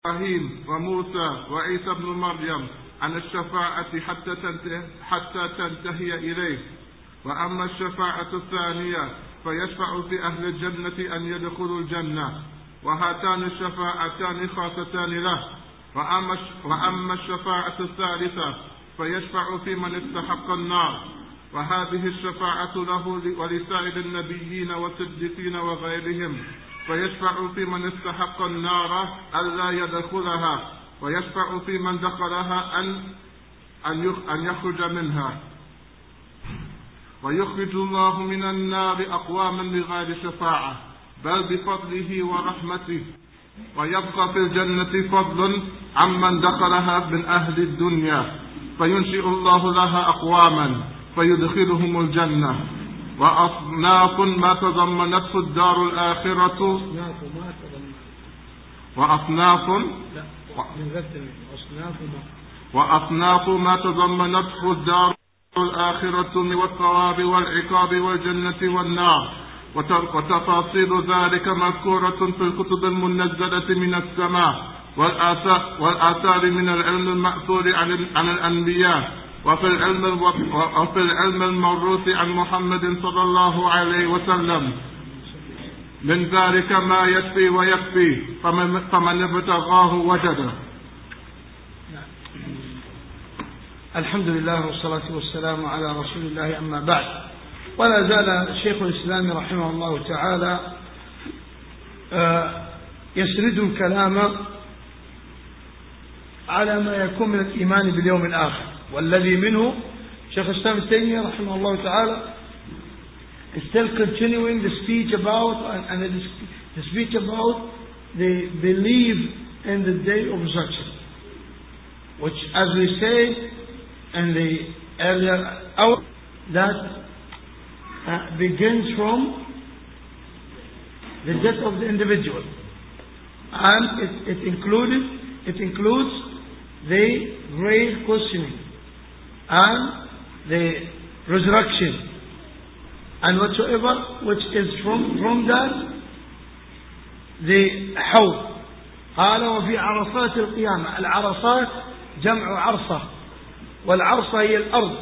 إبراهيم وموسى وعيسى بن مريم عن الشفاعة حتى تنتهي إليه. وأما الشفاعة الثانية فيشفع في أهل الجنة أن يدخلوا الجنة، وهاتان الشفاعتان خاصتان له. وأما الشفاعة الثالثة فيشفع في من استحق النار، وهذه الشفاعة له ولسائر النبيين والصديقين وغيرهم. فيشفع في من استحق النار ألا يدخلها، ويشفع في من دخلها أن يخرج منها. ويخرج الله من النار أقواما بغير شفاعة بل بفضله ورحمته، ويبقى في الجنة فضل عمن دخلها من أهل الدنيا، فينشئ الله لها أقواما فيدخلهم الجنة. وأصناف ما تضمنته الدار الآخرة وأصناف ما تضمنته الدار الآخرة والثواب والعقاب والجنة والنار، وتفاصيل ذلك مذكورة في الكتب المنزلة من السماء والآثار من العلم المأثور عن الأنبياء، وفي العلم الموروث عن محمد صلى الله عليه وسلم. من ذلك ما يكفي ويكفي، فمن ابتغاه وجده. الحمد لله والصلاة والسلام على رسول الله، أما بعد. ولا زال شيخ الإسلام رحمه الله تعالى يسرد الكلام على ما يكون من الإيمان باليوم الآخر، والذي منه شيخ الإسلام ابن تيمية رحمه الله تعالى is still continuing the speech about the belief in the day of resurrection, which, as we say in the earlier hour, that begins from the death of the individual, and it includes the grave questioning and the resurrection and whatsoever which is from that, the حوض. قال وفي عرصات القيامة. العرصات جمع عرصة، والعرصة هي الأرض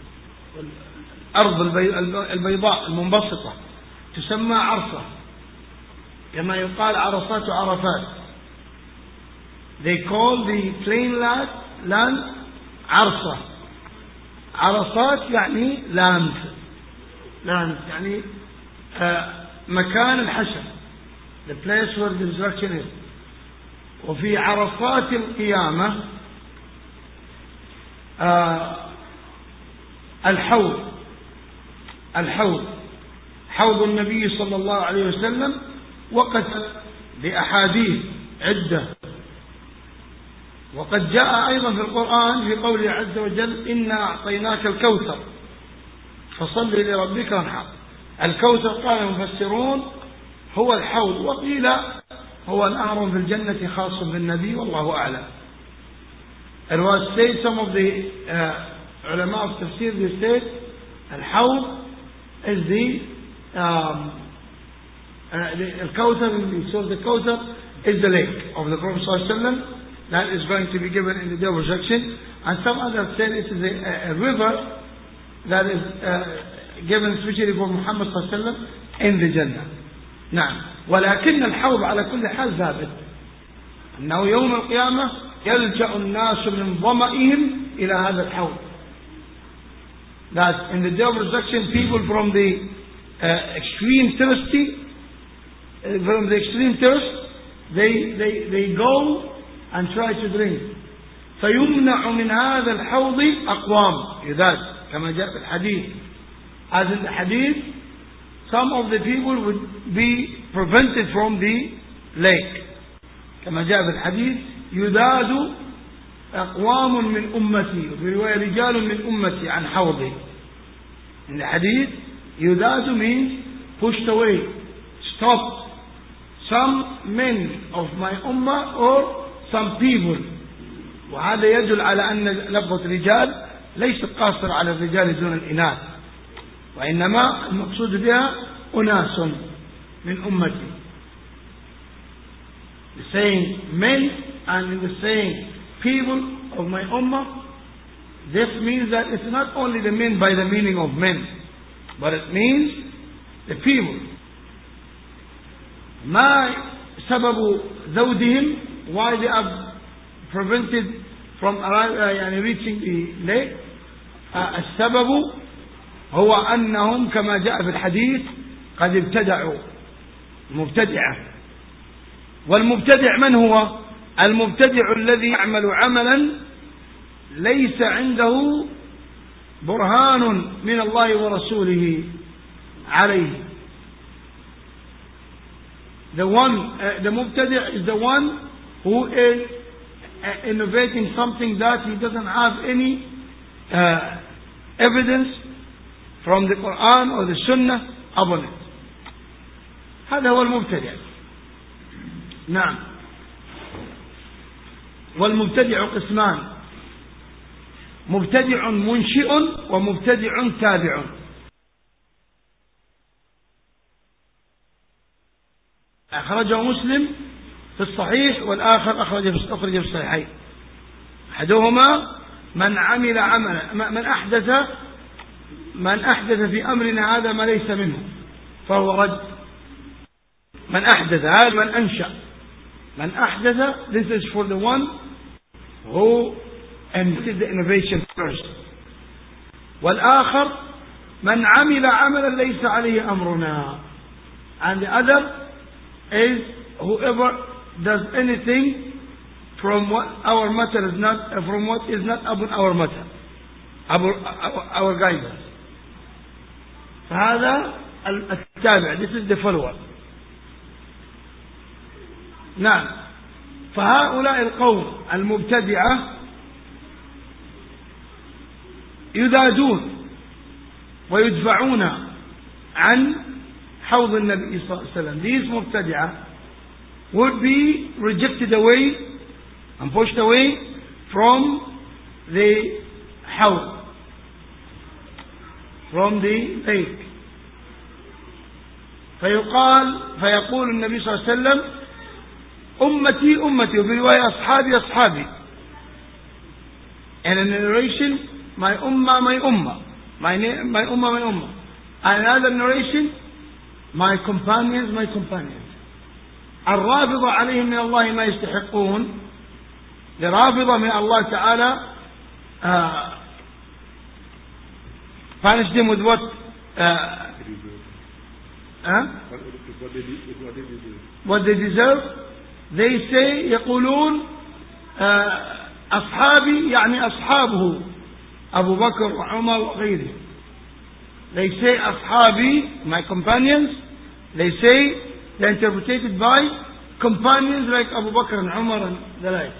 البيضاء المنبسطة تسمى عرصة، كما يقال عرصات عرفات. They call the plain land عرصة. عرصات يعني land يعني مكان الحشر, the place where the resurrection is. وفي عرصات القيامة الحوض حوض النبي صلى الله عليه وسلم، وقد بأحاديث عدة، وقد جاء أيضا في القرآن في قوله عز وجل إنا أعطيناك الكوثر فصل لربك وانحر. الكوثر قال المفسرون هو الحوض، وقيل هو نهر في الجنة خاص بالنبي، والله أعلم. It was said, some of the ulama of tafsir, they said الحوض is the Kawthar, so the Kawthar is the lake of the Prophet ﷺ that is going to be given in the day of resurrection. And some others said it is a river that is given especially for Muhammad ﷺ in the Jannah. نعم. ولكن الحوض على كل حال ثابت، أنه يوم القيامة يلجأ الناس من ظمئهم إلى هذا الحوض. That in the day of resurrection, people from the extreme thirst, they go and try to drink. فيمنع من هذا الحوض أقوام يذاد كما جاء في الحديث. As in the hadith, some of the people would be prevented from the lake. كما جاء في الحديث يذاد أقوام من أمتي، وفي رواية رجال من أمتي عن حوضي. In the hadith, يذاد means pushed away, stopped. Some men of my ummah or some people. وهذا يدل على أن لفظة رجال ليست قاصرة على الرجال دون الإناث، وإنما المقصود بها أناس من أمتي. Saying men and in the saying, people of my ummah, this means that it's not only the men by the meaning of men, but it means the people. ما سبب ذودهم, why they are prevented from reaching the lake. السبب هو أنهم كما جاء في الحديث قد ابتدعوا مبتدعة. والمبتدع من هو؟ المبتدع الذي يعمل عملا ليس عنده برهان من الله ورسوله عليه. The mubtadi' is the one who is innovating something that he doesn't have any evidence from the Quran or the Sunnah upon it. هذا هو المبتدع. نعم. والمبتدع قسمان: مبتدع منشئ ومبتدع تابع. أخرجه مسلم في الصحيح، والآخر أخرج في الصحيحين. أحدهما من عمل عملا من أحدث في أمرنا هذا ما ليس منه فهو رد. من أحدث، هذا من أنشأ. من أحدث, this is for the one who invented the innovation first. والآخر من عمل عملا ليس عليه أمرنا. And the other is whoever does anything from what our matter is not, from what is not upon our matter, our guidance. فهذا التابع, this is the follower. نعم. فهؤلاء القوم المبتدعة يذادون ويدفعون عن حوض النبي صلى الله عليه وسلم. These مبتدعة would be rejected away and pushed away from the حوض, from the lake. فيقول النبي صلى الله عليه وسلم أمتي أمتي, وفي رواية أصحابي أصحابي. And in a narration, my ummah my ummah, my ummah my ummah. And another narration, my companions my companions. الرافضة عليهم من الله ما يستحقون. The رافضة من Allah Ta'ala punish them with what? What they deserve. They say, يقولون أصحابي يعني أصحابه أبو بكر وعمر وغيره. They say أصحابي, my companions. They say, they're interpreted by companions like Abu Bakr and Umar and the like.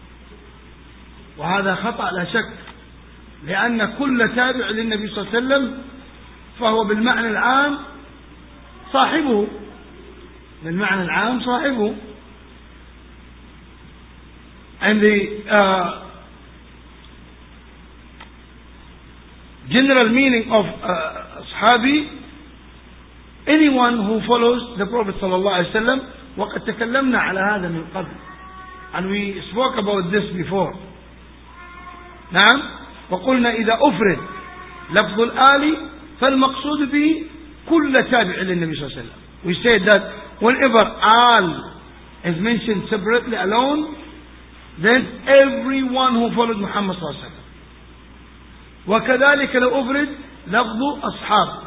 وهذا خطأ لا شك، لأن كل تابع للنبي صلى الله عليه وسلم فهو بالمعنى العام صاحبه. بالمعنى العام صاحبه. And the general meaning of Ashabi, anyone who follows the Prophet صلى الله عليه وسلم. وقد تكلمنا على هذا من قبل, and we spoke about this before. نعم. وقلنا إذا أفرد لفظ الآل فالمقصود به كل تابع للنبي صلى الله عليه وسلم. We said that whenever al is mentioned separately alone, then everyone who followed Muhammad صلى الله عليه وسلم. وكذلك لو أفرد لفظ أصحاب.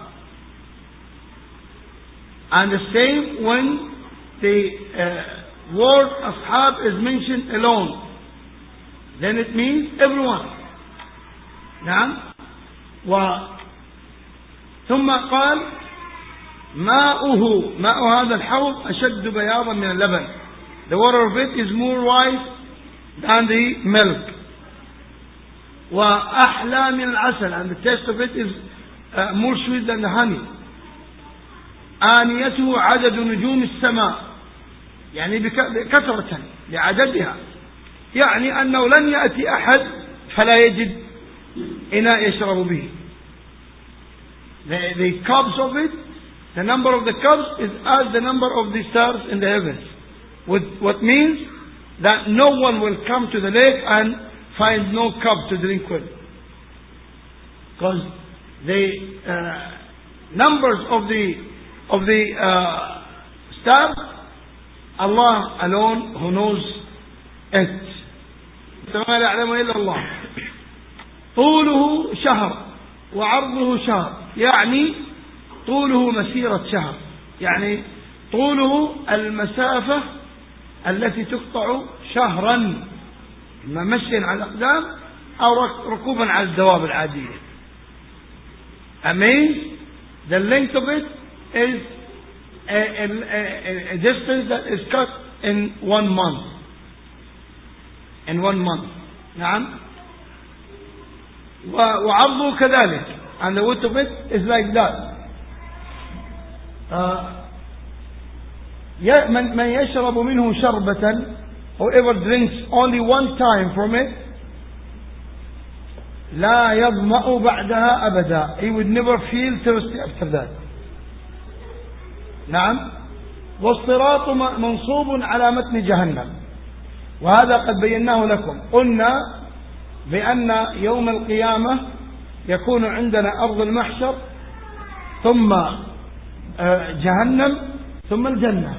And the same when the word أصحاب is mentioned alone, then it means everyone. نعم. ثم قال ماؤه, ماء هذا الحوض أشد بياضا من اللبن. The water of it is more white than the milk. وأحلى من العسل, and the taste of it is more sweet than the honey. آنيته عدد نجوم السماء, يعني بكثرة لعددها, يعني أنه لن يأتي أحد فلا يجد إناء يشرب به. The cups of it, the number of the cups is as the number of the stars in the heavens. What means that no one will come to the lake and find no cup to drink with. Because the numbers of the stars, Allah alone who knows it. ما لا يعلم إلا الله. طوله شهر وعرضه شهر، يعني طوله مسيرة شهر، يعني طوله المسافة التي تقطع شهرا، إما مشيا على الأقدام أو ركوبا على الدواب العادية. The length of it is a distance that is cut in 1 month. In 1 month. نعم. وعرضه كذلك. And the width of it is like that. من يشرب منه شربة, whoever drinks only one time from it, لا يظمأ بعدها أبدا. He would never feel thirsty after that. نعم. والصراط منصوب على متن جهنم، وهذا قد بيناه لكم. قلنا بأن يوم القيامة يكون عندنا أرض المحشر ثم جهنم ثم الجنة،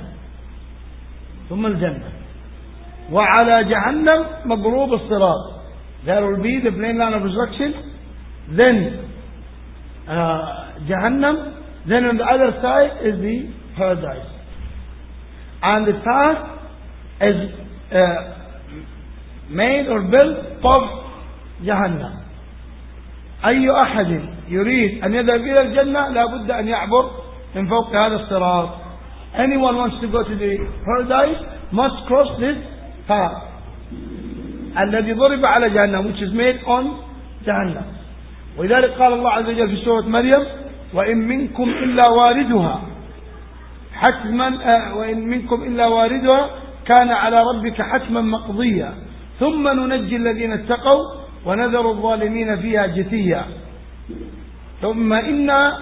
وعلى جهنم مضروب الصراط. There will be the plain line of destruction, then Jahannam, then on the other side is the paradise. And the path is made or built of Jahannam. أي أحد يريد أن يذهب إلى الجنة لا بد أن يعبر من فوق هذا الصراط. Anyone wants to go to the paradise must cross this path الذي ضرب على جهنم, which is made on جهنم. ولذلك قال الله عز وجل في سورة مريم: وإن منكم إلا واردها حتما وإن منكم إلا واردها كان على ربك حتما مقضيا ثم ننجي الذين اتقوا ونذر الظالمين فيها جثيا ثم إنا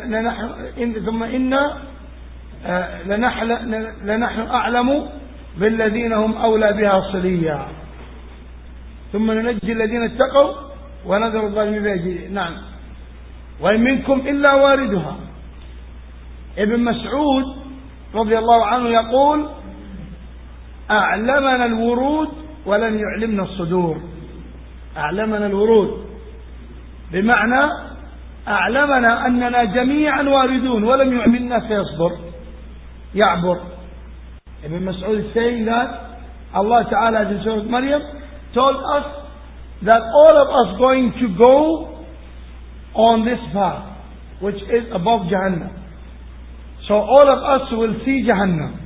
لنحن أعلم بالذين هم أولى بها صليا ثم ننجي الذين اتقوا ونذر الظالمين فيها جثيا. نعم. وإن منكم إلا واردها. ابن مسعود رضي الله عنه يقول: أعلمنا الورود ولم يعلمنا الصدور. أعلمنا الورود بمعنى أعلمنا أننا جميعا واردون ولم يعلمنا يعبر. Ibn Mas'ud is saying that Allah Ta'ala in Surah Maryam told us that all of us going to go on this path which is above Jahannam. So all of us will see Jahannam.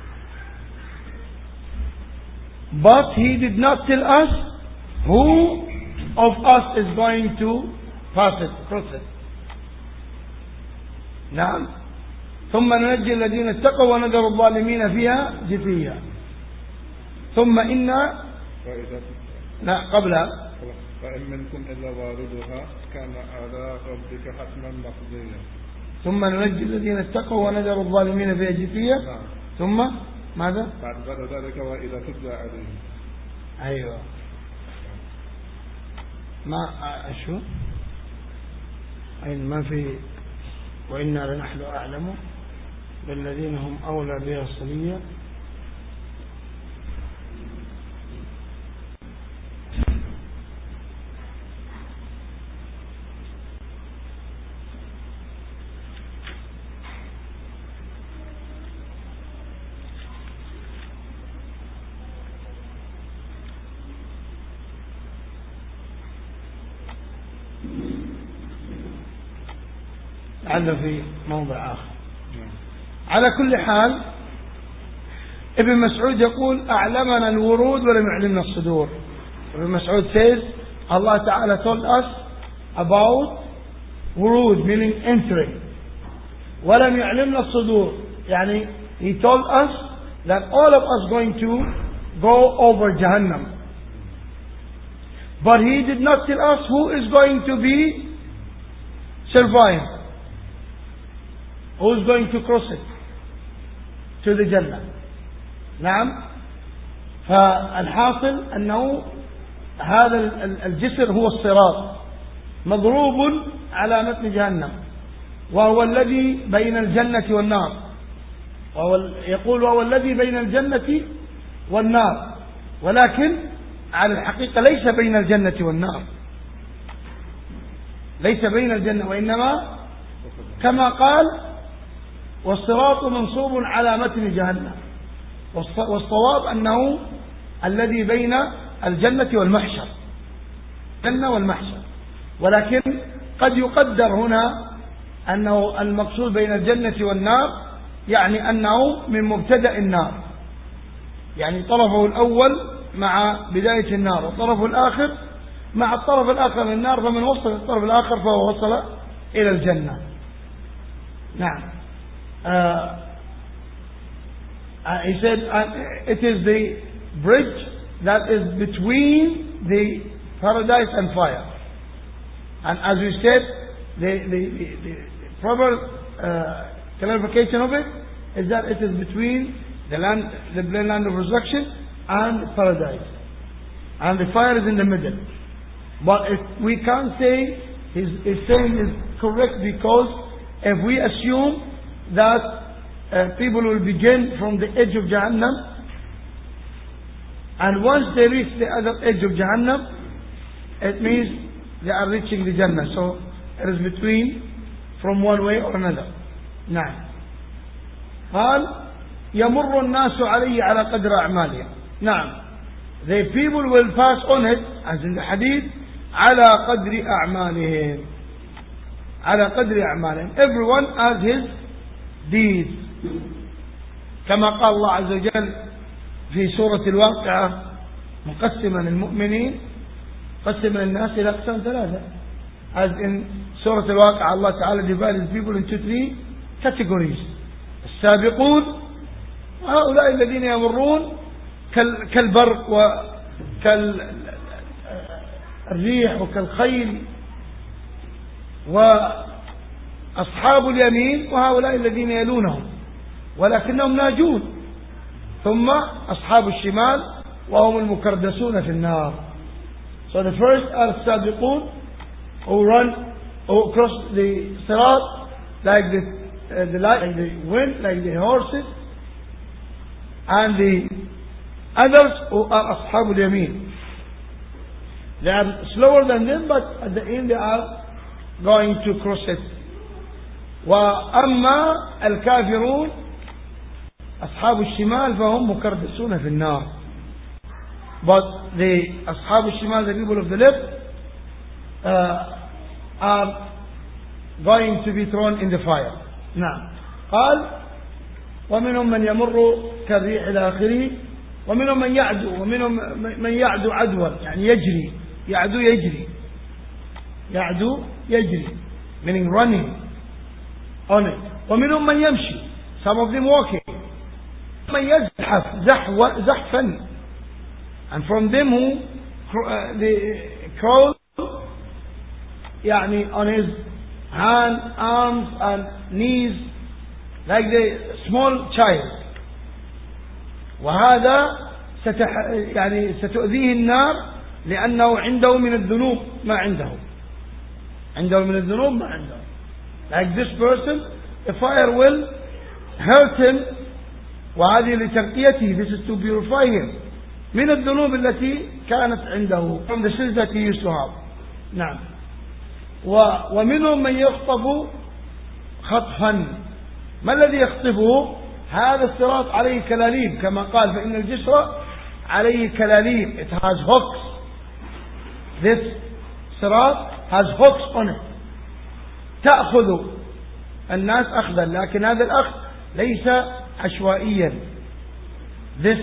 But he did not tell us who of us is going to cross it. نعم. ثم ننجي الذين اتقوا ونذر الظالمين فيها جثيا. ثم إنا قبلها فإن منكم إلا واردها كان على ربك حتما مقضيا. ثم ننجي الذين اتقوا ونذر الظالمين فيها جثيا. ثم ماذا؟ بعد ذلك وإذا تتلى عليهم. أيوة. ما شو؟ أين ما في وإنا لنحن أعلم بالذين هم أولى بها صليا. لعل في موضع آخر. على كل حال ابن مسعود يقول: أعلمنا الورود ولم يعلمنا الصدور. ابن مسعود says Allah Ta'ala told us about ورود meaning entering, ولم يعلمنا الصدور يعني he told us that all of us going to go over Jahannam, but he did not tell us who is going to be survived, who is going to cross it to the Jannah. نعم. فالحاصل أنه هذا الجسر هو الصراط مضروب على متن جهنم، وهو الذي بين الجنة والنار، يقول وهو الذي بين الجنة والنار، ولكن على الحقيقة ليس بين الجنة والنار، ليس بين الجنة، وإنما كما قال والصراط منصوب على متن جهنم، والصواب أنه الذي بين الجنة والمحشر، الجنة والمحشر، ولكن قد يقدر هنا أنه المقصود بين الجنة والنار، يعني أنه من مبتدأ النار، يعني طرفه الأول مع بداية النار، والطرف الآخر مع الطرف الآخر من النار، فمن وصل الطرف الآخر فهو وصل إلى الجنة. نعم. He said it is the bridge that is between the paradise and fire, and as we said, the proper clarification of it is that it is between the plain land of resurrection and paradise, and the fire is in the middle. But if we can't say his saying is correct, because if we assume that people will begin from the edge of Jahannam, and once they reach the other edge of Jahannam, it means they are reaching the Jannah. So it is between, from one way or another. نعم. قال يمر الناس عليه على قدر أعمالهم. نعم. The people will pass on it, as in the hadith, على قدر أعمالهم. على قدر أعمالهم. Everyone has his deeds. كما قال الله عز وجل في سورة الواقعة مقسما المؤمنين، قسم الناس إلى أقسام ثلاثة. As in سورة الواقعة Allah Ta'ala divided people into three categories. السابقون هؤلاء الذين يمرون كالبرق وكالريح وكالخيل، وأصحاب اليمين وهؤلاء الذين يلونهم ولكنهم ناجون، ثم أصحاب الشمال وهم المكردسون في النار. So the first are السابقون who cross the sirat like the light, like the wind, like the horses, and the others who are أصحاب اليمين. They are slower than them, but at the end they are going to cross it. وأما الكافرون أصحاب الشمال فهم مكردسون في النار. But the أصحاب الشمال, the people of the left, are going to be thrown in the fire. نعم. قال ومنهم من يمر كالريح إلى آخره، ومنهم من يعدو، ومنهم من يعدو عدوا، يعني يجري، يعدو يجري، يعدو يجري meaning running on it. ومنهم من يمشي, some of them walking. من يزحف زحفا, and from them who the crawl يعني on his hand, arms and knees like the small child. وهذا يعني ستؤذيه النار لأنه عنده من الذنوب ما عنده من الذنوب ما عنده. Like this person, the fire will hurt him, وهذه لترقيته, this is to purify him من الذنوب التي كانت عنده, from the sins that he used to have. نعم. ومنهم من يخطف خطفا. ما الذي يخطفه؟ هذا الصراط عليه كلاليب، كما قال فإن الجسر عليه كلاليب. It has hooks. This صراط has hooks on it. تأخذ الناس أخذا، لكن هذا الأخذ ليس عشوائيا. This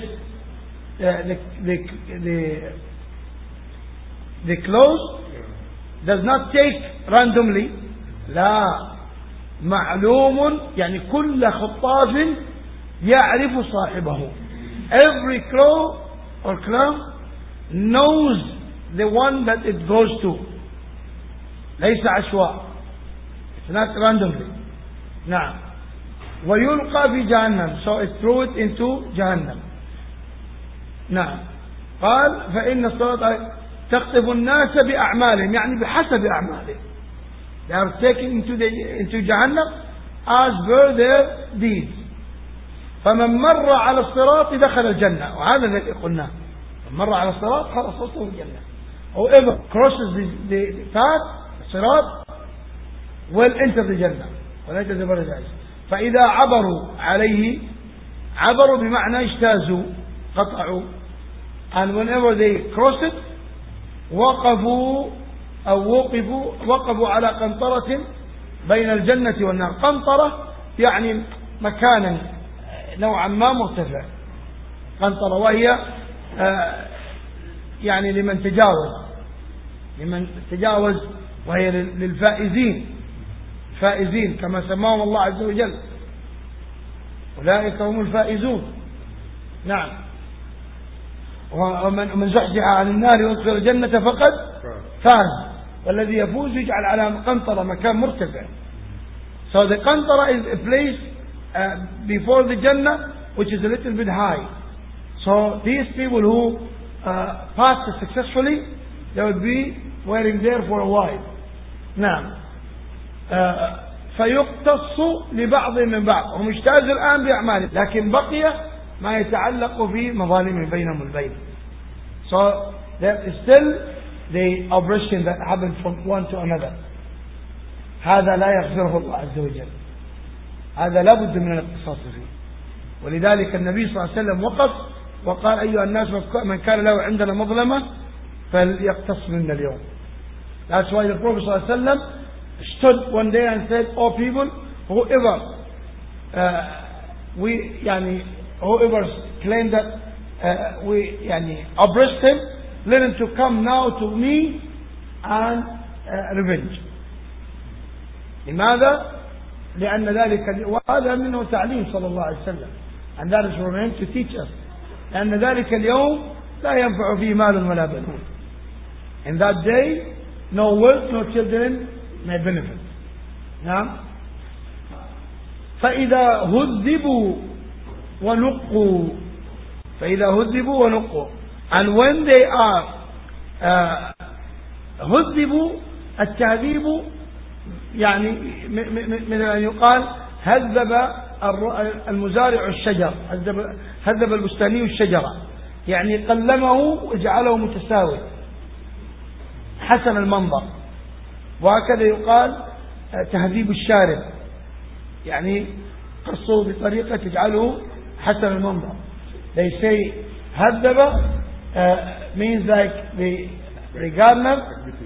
the clothes does not take randomly. لا، معلوم، يعني كل خطاف يعرف صاحبه. Every crow or clown knows the one that it goes to. ليس عشواء. It's not randomly. نعم. ويلقى في جهنم, so it threw it into جهنم. نعم. قال فإن الصلاة تخطف الناس بأعمالهم، يعني بحسب أعمالهم. They are taken into Jahannam as per their deeds. فمن مر على الصراط دخل الجنة، وهذا الذي قلناه، من مر على الصراط خلاص وصل الجنة. Whoever crosses the path, الصراط, will enter the Jannah, will enter the paradise. فإذا عبروا عليه، عبروا بمعنى اجتازوا، قطعوا. And whenever they cross it وقفوا على قنطرة بين الجنة والنار. قنطرة يعني مكانا نوعا ما مرتفع، قنطرة، وهي يعني لمن تجاوز، وهي للفائزين كما سماهم الله عز وجل، أولئك هم الفائزون. نعم. ومن زحزح عن النار وادخل الجنة فقد فاز. والذي يفوز يجعل على قنطرة، مكان مرتفع. So the qantara is a place before the Jannah which is a little bit high. So these people who pass successfully, they will be waiting there for a while. نعم. فيقتص لبعض من بعض، هم اجتازوا الآن بأعمالهم، لكن بقي ما يتعلق في مظالم بينهم البين. So there is still the oppression that happened from one to another. هذا لا يغفره الله عز وجل، هذا لا بد من الاقتصاص فيه. ولذلك النبي صلى الله عليه وسلم وقف وقال أيها الناس من كان له عندنا مظلمة فليقتص منا اليوم. That's why the Prophet صلى الله عليه وسلم stood one day and said, "O people, whoever whoever claimed that we oppressed him, let him to come now to me and revenge." لماذا؟ لأن ذلك، وهذا منه تعليم صلى الله عليه وسلم، and that is for him to teach us. لأن ذلك اليوم لا ينفع فيه مال ولا بنون. In that day, no wealth, no children may benefit. نعم. فإذا هذبوا ونقوا، and when they are هذبوا، التهذيب يعني مثل أن يقال هذب المزارع الشجر، هذب البستاني الشجرة، يعني قلمه وجعله متساوي حسن المنظر. وهكذا يقال تهذيب الشارب، يعني قصه بطريقة تجعله حسن المنظر. They say هذب means like the gardener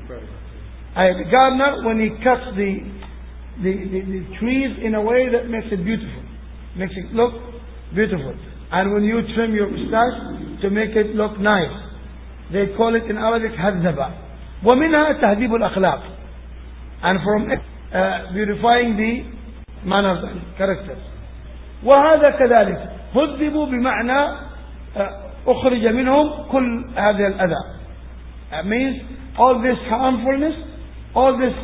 when he cuts the trees in a way that makes it beautiful, makes it look beautiful. And when you trim your mustache to make it look nice, they call it in Arabic هذب. ومنها تهذيب الأخلاق, and from it beautifying the manners and characters. وهذا كذلك هذبوا بمعنى أخرج منهم كل هذا الأذى. That means all this harmfulness, all this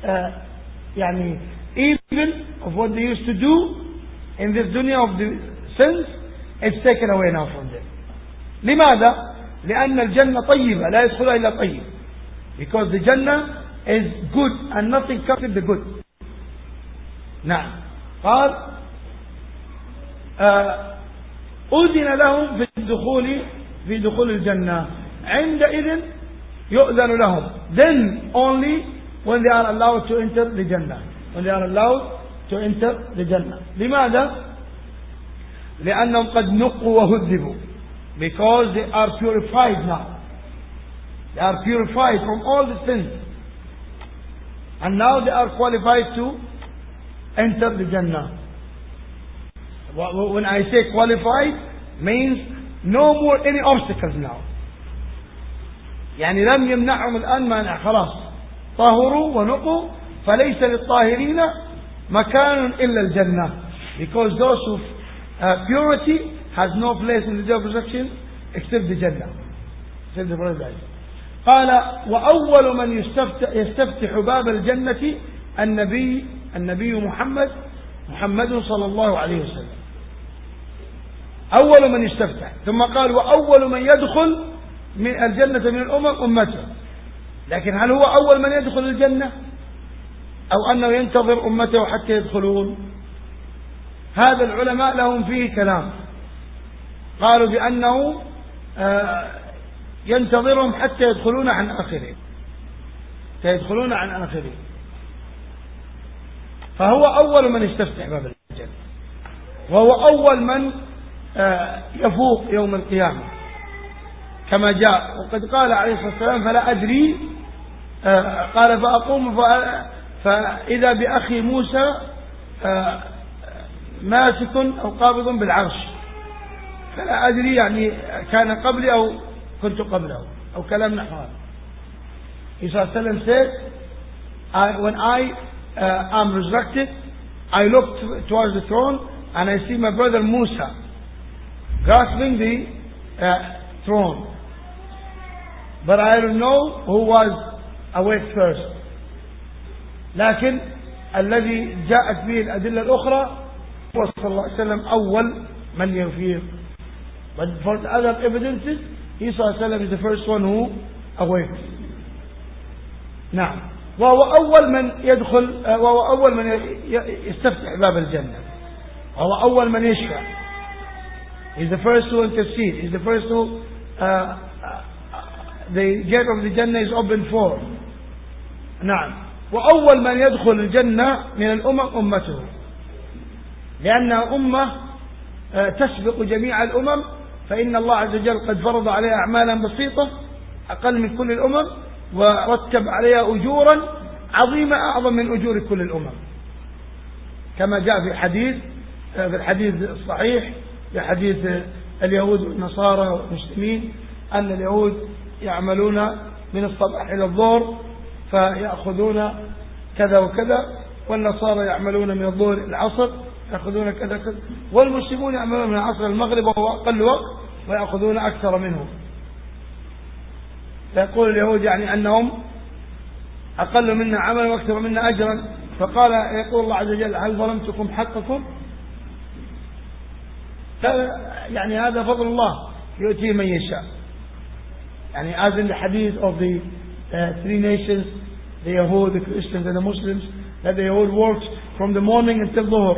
evil of what they used to do in this dunya of the sins, it's taken away now from them. لماذا؟ لأن الجنة طيبة لا يدخلها إلا طيب. Because the Jannah is good and nothing comes with the good. نعم. قال أذن لهم في دخول الجنة. عندئذ يؤذن لهم. Then only when they are allowed to enter the Jannah. When they are allowed to enter the Jannah. لماذا؟ لأنهم قد نقوا وهذبوا. Because they are purified now. They are purified from all the sins. And now they are qualified to enter the Jannah. When I say qualified, means no more any obstacles now. يعني لم يمنعهم الآن مانع، خلاص طهروا ونقوا، فليس للطاهرين مكان إلا الجنة. Because those of purity has no place in the day of resurrection except the Jannah, except the paradise. قال وأول من يستفتح باب الجنة النبي محمد صلى الله عليه وسلم. أول من يستفتح. ثم قال وأول من يدخل من الجنة من الأمم أمته. لكن هل هو أول من يدخل الجنة أو أنه ينتظر أمته حتى يدخلون؟ هذا العلماء لهم فيه كلام. قالوا بأنه ينتظرهم حتى يدخلون عن آخرين، فيدخلون عن آخرين. فهو أول من يستفتح باب الجنة، وهو أول من يفوق يوم القيامة كما جاء. وقد قال عليه الصلاة والسلام فلا أدري، قال فأقوم فإذا بأخي موسى ماسك أو قابض بالعرش، فلا أدري يعني كان قبلي أو كنت قبله أو كلام نحو هذا. He said, when I am resurrected, I look towards the throne and I see my brother Musa grasping the throne, but I don't know who was awake first. لكن الذي جاءت به الأدلة الأخرى هو صلى الله عليه وسلم أول من يفيق. But for the other evidences, he صلى الله عليه وسلم is the first one who awakes. نعم. وهو أول من يدخل، وهو أول من يستفتح باب الجنة، وهو أول من يشفع. He's the first to intercede. He's the first to the gate of the Jannah is open for. نعم. وأول من يدخل الجنة من الأمم أمته، لأنها أمة تسبق جميع الأمم، فإن الله عز وجل قد فرض عليها أعمالا بسيطة أقل من كل الأمم، ورتب عليها أجورا عظيمة أعظم من أجور كل الأمم، كما جاء في الحديث الصحيح، في حديث اليهود والنصارى والمسلمين، أن اليهود يعملون من الصباح إلى الظهر فيأخذون كذا وكذا، والنصارى يعملون من الظهر إلى العصر يأخذون كذا كذا، والمسلمون يعملون من العصر المغرب وهو أقل وقت ويأخذون أكثر منه. فيقول اليهود يعني أنهم أقل منا عملا وأكثر منا أجرا. فقال يقول الله عز وجل هل ظلمتكم حقكم؟ يعني هذا فضل الله يؤتيه من يشاء. يعني as in the hadith of the three nations, the Yahud, the Christians and the Muslims, that the Yahud worked from the morning until Dhuhr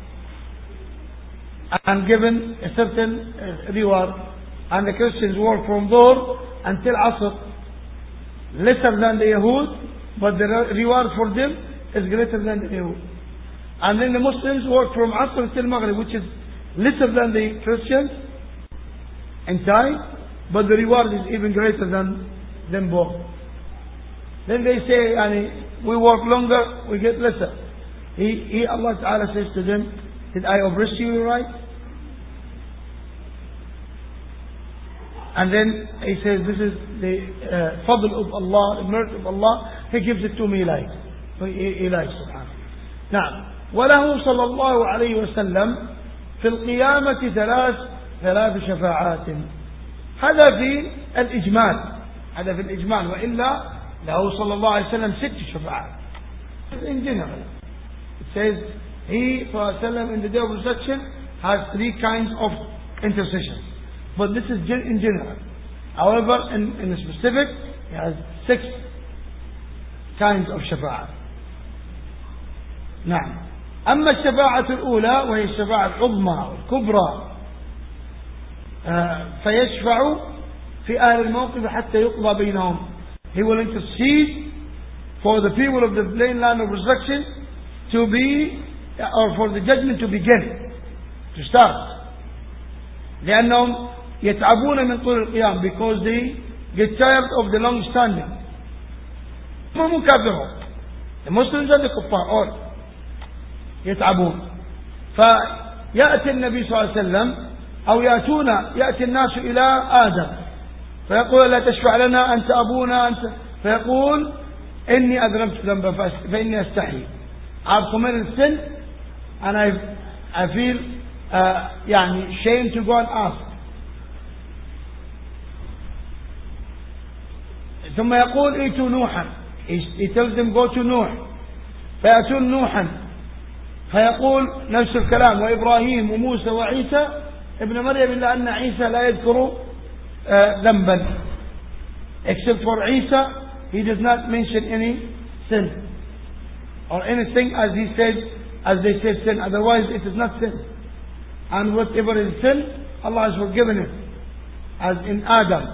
and given a certain reward, and the Christians work from Dhuhr until Asr, lesser than the Yahud, but the reward for them is greater than the Yahud. And then the Muslims work from Asr till Maghrib, which is lesser than the Christians in time, but the reward is even greater than them both. Then they say, we work longer, we get lesser. Allah Ta'ala says to them, did I overreach you right? And then he says, this is the fadl of Allah, the mercy of Allah, He gives it to me like. Subhanahu. نعم. وله صلى الله عليه وسلم في القيامة ثلاث شفاعات. هذا في الإجمال، وإلا له صلى الله عليه وسلم 6 شفاعات. In general, it says he صلى الله عليه وسلم in the day of resurrection has 3 kinds of intercessions, but this is in general. However, in the specific, he has 6 kinds of شفاعة. نعم. أما الشفاعة الأولى وهي الشفاعة العظمى والكبرى، فيشفع في أهل الموقف حتى يقضى بينهم. He will intercede for the people of the plain land of resurrection to be, or for the judgment to begin, to start. لأنهم يتعبون من طول القيام, because they get tired of the long standing. هم كافرون, the Muslims and the kuffar all يتعبون. فيأتي النبي صلى الله عليه وسلم أو يأتي الناس إلى آدم فيقول لا تشفع لنا أنت أبونا أنت, فيقول إني أذنبت ذنبا فإني أستحي, I've committed sin and I feel يعني shame to go and ask. ثم يقول ائتوا نوحا, he tells them go to نوح, فيأتون نوحا فيقول نفس الكلام, وإبراهيم وموسى وعيسى ابن مريم إلا أن عيسى لا يذكر ذنبا. Except for Isa, he does not mention any sin or anything as he said, as they said sin. Otherwise it is not sin. And whatever is sin, Allah has forgiven it. As in Adam.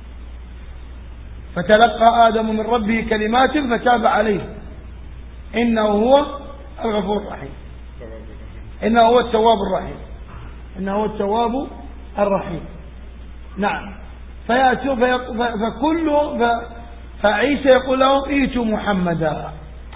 فتلقى آدم من ربه كلمات فتاب عليه إنه هو الغفور الرحيم إنه هو التواب الرحيم إنه هو التواب الرحيم. نعم. فيأتوا فعيسى يقول لهم ائتوا محمدا،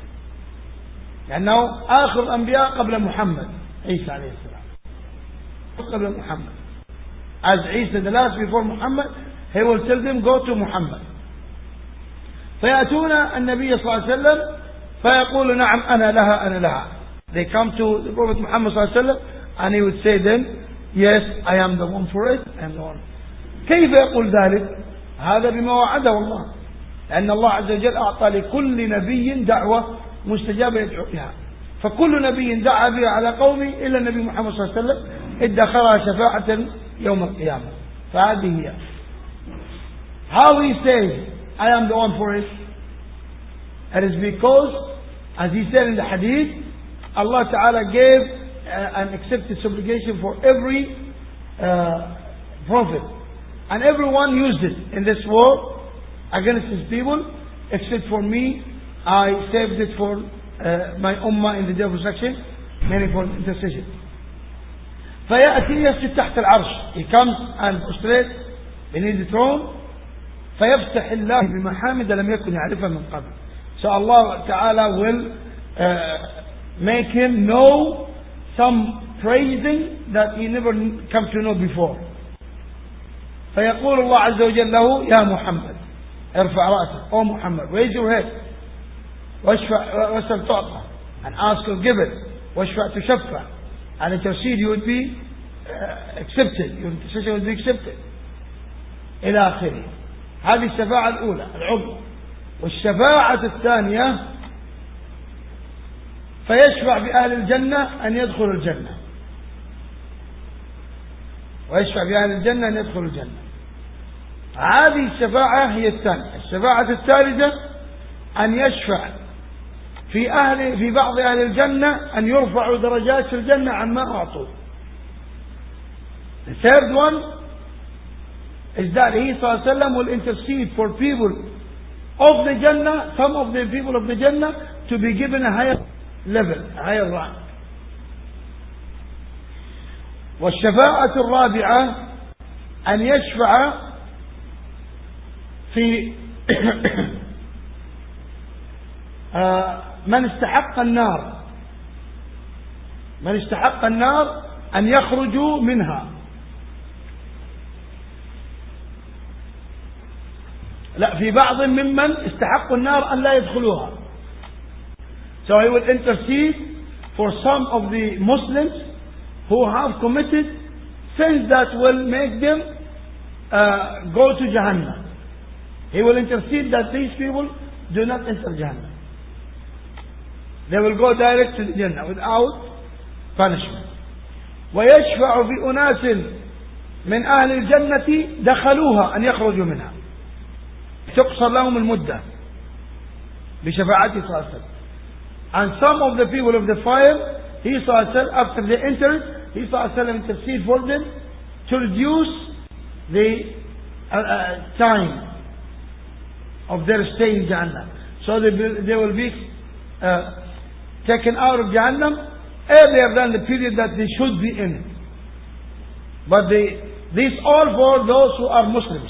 لأنه آخر الأنبياء قبل محمد، عيسى عليه السلام قبل محمد. As Isa the last before Muhammad, he will tell them go to Muhammad. فيأتون النبي صلى الله عليه وسلم فيقول نعم أنا لها أنا لها. They come to the Prophet Muhammad صلى الله عليه وسلم and he would say then, yes, I am the one for it, I am the one. كيف يقول ذلك؟ هذا بما وعده الله، لأن الله عز وجل أعطى لكل نبي دعوة مستجابة يدعو بها، فكل نبي دعا بها على قومه إلا النبي محمد صلى الله عليه وسلم ادخرها شفاعة يوم القيامة. فهذه هي. How he says I am the one for it? It is because, as he said in the hadith, Allah Ta'ala gave an accepted supplication for every prophet, and everyone used it in this war against his people, except for me. I saved it for my ummah in the day of resurrection, meaning for intercession. فيأتي يسجد تحت العرش. He comes and prostrates beneath the throne. فيفتح الله بمحامد لم يكن يعرفها من قبل. So Allah Ta'ala will make him know some praising that he never come to know before. فيقول الله عز وجل له يا محمد ارفع رأسك. Oh Muhammad, raise your head. واشفع تعطى, and ask will give it. واشفع تشفع, and intercede, you will be accepted, your intercession will be accepted. إلى آخره. هذه الشفاعة الأولى العظمى. والشفاعة الثانية فيشفع بأهل الجنة أن يدخل الجنة. ويشفع بأهل الجنة أن يدخل الجنة. هذه الشفاعة هي الثانية. الشفاعة الثالثة أن يشفع في بعض أهل الجنة أن يرفعوا درجات في الجنة عما أعطوا. The third one is that he ﷺ will intercede for people of the Jannah, some of the people of the Jannah, to be given a higher level, a higher rank. والشفاعة الرابعة أن يشفع في من استحق النار، من استحق النار أن يخرجوا منها. لا، في بعض ممن استحقوا النار أن لا يدخلوها. So he will intercede for some of the Muslims who have committed sins that will make them go to Jahannam. He will intercede that these people do not enter Jahannam. They will go direct to the Jannah without punishment. ويشفع في أناس من أهل الجنة دخلوها أن يخرجوا منها. تقصر لهم المدة بشفاعته صلى الله عليه وسلم. And some of the people of the fire, he صلى الله عليه وسلم, after they entered, he صلى الله عليه وسلم intercede for them to reduce the time of their stay in Jahannam. So they will be taken out of Jahannam earlier than the period that they should be in. But this all for those who are Muslims.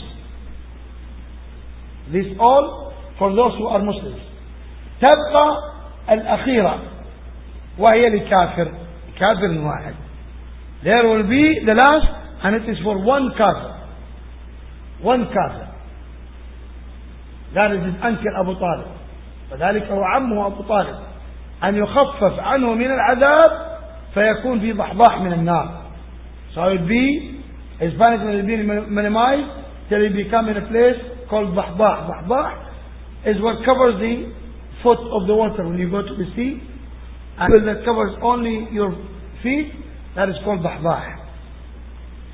This all for those who are Muslims. تبقى الأخيرة وهي لكافر، كافر واحد. There will be the last, and it is for one kafir. One kafir. That is his uncle Abu Talib. وذلك هو عمه أبو طالب. أن يخفف عنه من العذاب فيكون في ضحضاح من النار. So it will be, his punishment will be minimized till he become in a place called ضحضاح. ضحضاح is what covers the foot of the water when you go to the sea, and that covers only your feet, that is called ضحضاح.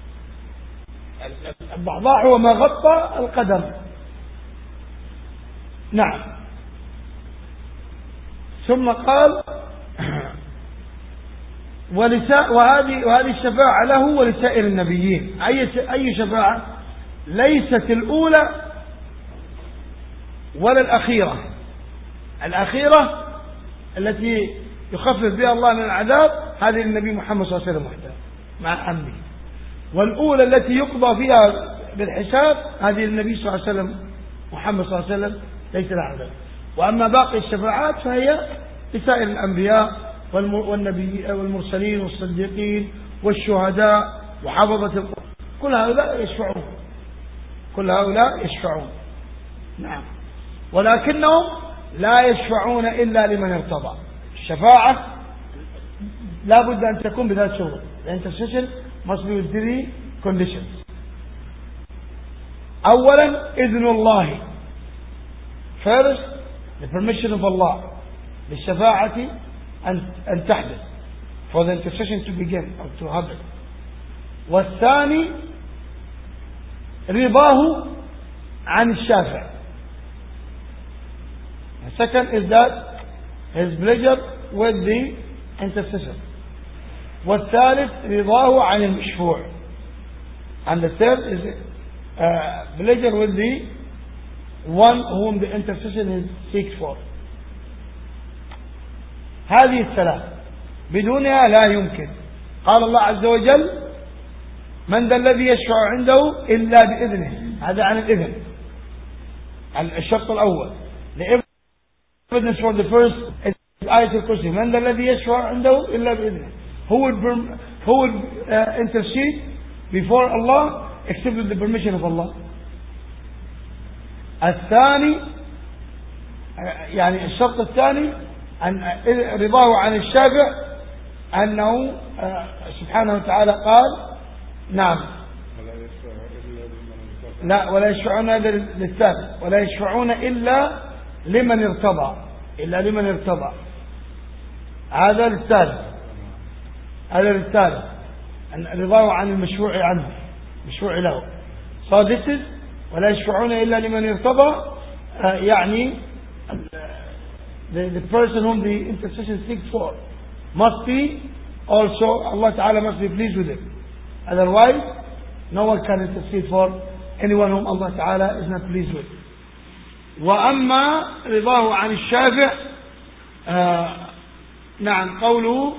الضحضاح هو ما غطى القدم. نعم. ثم قال وهذه الشفاعة له ولسائر النبيين. أي شفاعة؟ ليست الأولى ولا الأخيرة. الأخيرة التي يخفف بها الله من العذاب هذه النبي محمد صلى الله عليه وسلم وحده مع عمه، والأولى التي يقضى فيها بالحساب هذه النبي صلى الله عليه وسلم محمد صلى الله عليه وسلم ليس له عذاب. وأما باقي الشفاعات فهي لسائر الأنبياء والنبي والمرسلين والصديقين والشهداء وحفظة القرآن، كل هؤلاء يشفعون، كل هؤلاء يشفعون. نعم. ولكنهم لا يشفعون إلا لمن ارتضى. الشفاعة لا بد أن تكون بذات شروط. The intercession must be with three conditions. أولا إذن الله. First, the permission of Allah للشفاعة أن تحدث, for the intercession to begin or to happen. والثاني رضاه عن الشافع. The second is that his pleasure with the intercessor. والثالث رضاه عن المشفوع. And the third is pleasure with the one whom the intercession is seeks for. هذه الثلاث بدونها لا يمكن. قال الله عز وجل من ذا الذي يشفع عنده إلا بإذنه. هذا عن الإذن. الشرط الأول evidence for the first is آية الكرسي من ذا الذي يشفع عنده إلا بإذنه. Who will intercede before Allah except with the permission of Allah. الثاني يعني الشرط الثاني أن رضاه عن الشافع أنه سبحانه وتعالى قال نعم لا ولا يشفعون هذا للثالث ولا يشفعون إلا لمن ارتضى. إلا لمن ارتضى هذا للثالث. هذا للثالث أن رضاه عن المشروع عنه مشروع له. So this is ولا يشفعون إلا لمن ارتضى يعني the person whom the intercession seeks for must be also Allah Ta'ala must be pleased with him. Otherwise no one can intercede for anyone whom Allah Ta'ala is not pleased with. وأما رضاه عن الشافع نعم قوله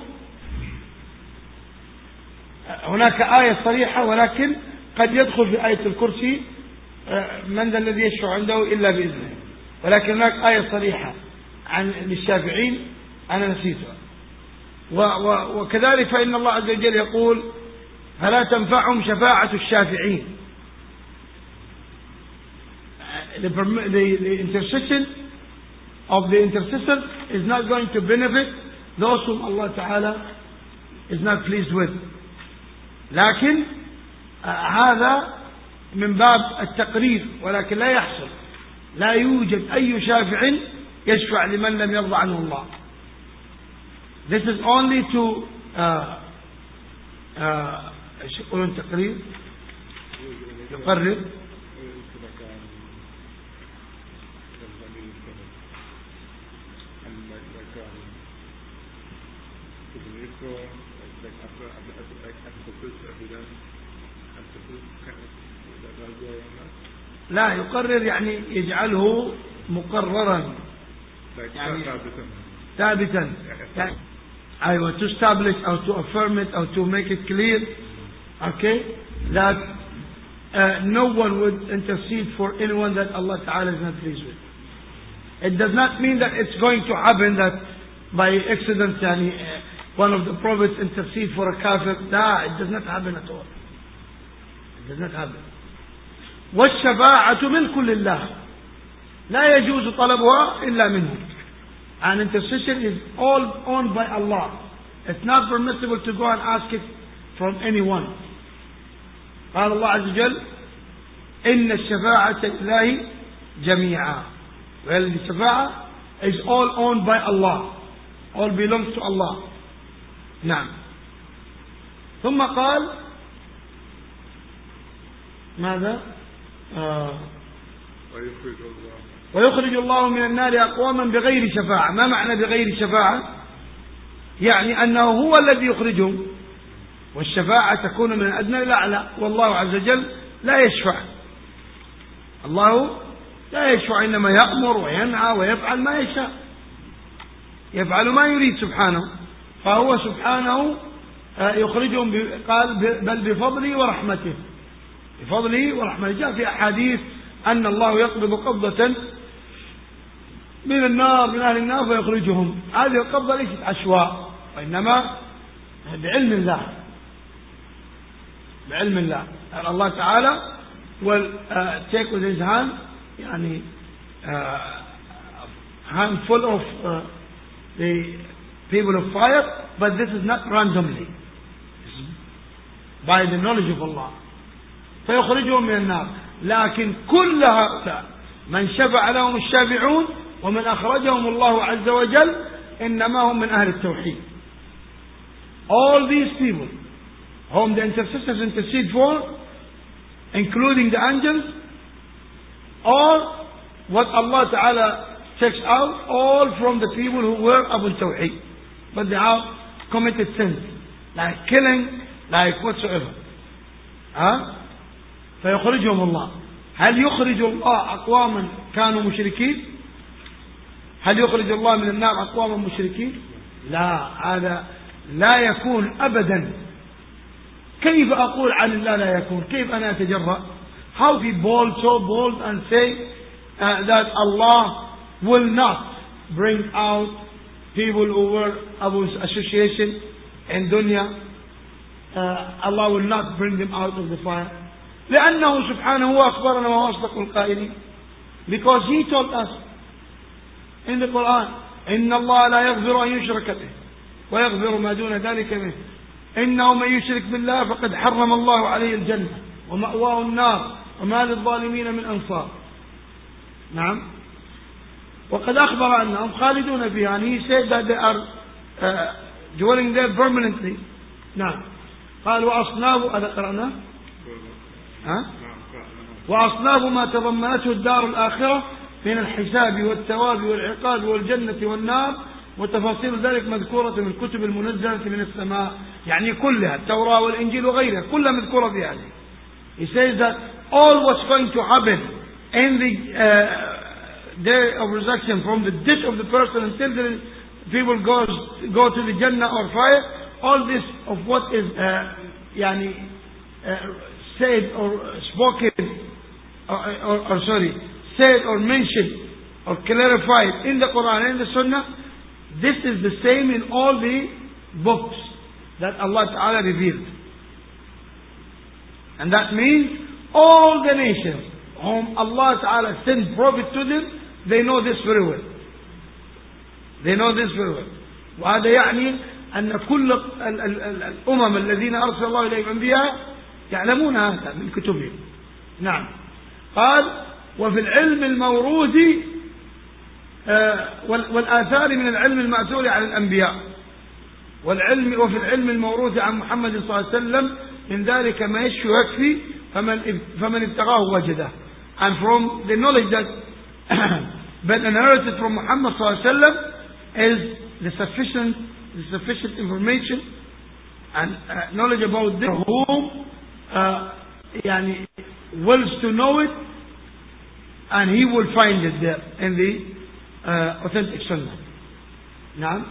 هناك آية صريحة ولكن قد يدخل في آية الكرسي من ذا الذي يشفع عنده إلا بإذنه, ولكن هناك آية صريحة عن للشافعين أنا نسيتها. وكذلك فإن الله عز وجل يقول فلا تنفعهم شفاعة الشافعين. The intercession of the intercessor is not going to benefit those whom Allah Ta'ala is not pleased with. لكن هذا من باب التقرير ولكن لا يحصل. لا يوجد أي شافع يشفع لمن لم يرضى عنه الله. This is only to يقولون تقرير يقرر لا يقرر يعني يجعله مقررا يعني ثابتا يعني أيوة to establish or to affirm it or to make it clear okay that no one would intercede for anyone that Allah Ta'ala is not pleased with. It does not mean that it's going to happen that by accident يعني one of the prophets intercede for a kafir. No, it does not happen at all. It does not happen. والشفاعة من كل الله لا يجوز طلبها إلا منه. An intercession is all owned by Allah. It's not permissible to go and ask it from anyone. قال الله عز وجل إن الشفاعة لله جميعا. Well, the shafa'a is all owned by Allah. All belongs to Allah. نعم. ثم قال ماذا؟ ويخرج الله من النار أقواما بغير شفاعة. ما معنى بغير شفاعة؟ يعني أنه هو الذي يخرجهم، والشفاعة تكون من الأدنى إلى الأعلى، والله عز وجل لا يشفع. الله لا يشفع، إنما يأمر وينهى ويفعل ما يشاء، يفعل ما يريد سبحانه. فهو سبحانه يخرجهم قال بل بفضله ورحمته، بفضله ورحمته. جاء في أحاديث أن الله يقبض قبضة من النار، من أهل النار، فيخرجهم. هذه القبضة ليست عشواء، وإنما بعلم الله، بعلم الله. الله تعالى will take with his hand يعني handful of the people of fire, but this is not randomly, it's by the knowledge of Allah. فيخرجهم من النار. لكن كل هؤلاء من شفع لهم الشافعون ومن أخرجهم الله عز وجل إنما هم من أهل التوحيد. All these people whom the intercessors intercede for, including the angels, all what Allah Ta'ala takes out, all from the people who were Abu Tawheed, but they have committed sins like killing, like whatsoever. فيخرجهم الله. هل يخرج الله أقواما كانوا مشركين؟ هل يخرج الله من النار أقواما مشركين؟ لا، هذا لا يكون أبدا. كيف أقول عن الله لا يكون؟ كيف أنا أتجرأ؟ How be bold, so bold and say that Allah will not bring out people who were Abu's association in dunya. Allah will not bring them out of the fire. لأنه سبحانه هو أخبرنا وهو أصدق القائلين. Because he told us in the Quran إن الله لا يغفر أن يشرك به ويغفر ما دون ذلك منه إنه من يشرك بالله فقد حرم الله عليه الجنة ومأواه النار وما للظالمين من أنصار. نعم. وقد أخبر أنهم خالدون فيها. And he said that they are dwelling there permanently. نعم. قال وأصناف هذا قرأناه. وأصناف ما تضمنته الدار الآخرة من الحساب والثواب والعقاب والجنة والنار وتفاصيل ذلك مذكورة من الكتب المنزلة من السماء. يعني كلها، التوراة والإنجيل وغيرها كلها مذكورة في هذه. He says that all what's going to happen in the day of resurrection, from the death of the person until the people go to the Jannah or fire, all this of what is يعني said or spoken or said or mentioned or clarified in the Quran and the Sunnah, this is the same in all the books that Allah Ta'ala revealed. And that means all the nations whom Allah Ta'ala sent prophet to them, they know this very well. They know this very well. وهذا يعني أن كل الأمم الذين أرسل الله إليهم أنبياء يعلمون هذا من كتبهم. نعم. قال وفي العلم الموروث والآثار من العلم المأثور عن الأنبياء وفي العلم الموروث عن محمد صلى الله عليه وسلم من ذلك ما يشفي ويكفي فمن ابتغاه وجده. And from the knowledge that been inherited from Muhammad صلى الله عليه وسلم is the sufficient information and knowledge about this whom يعني wills to know it, and he will find it there in the authentic sunnah. نعم.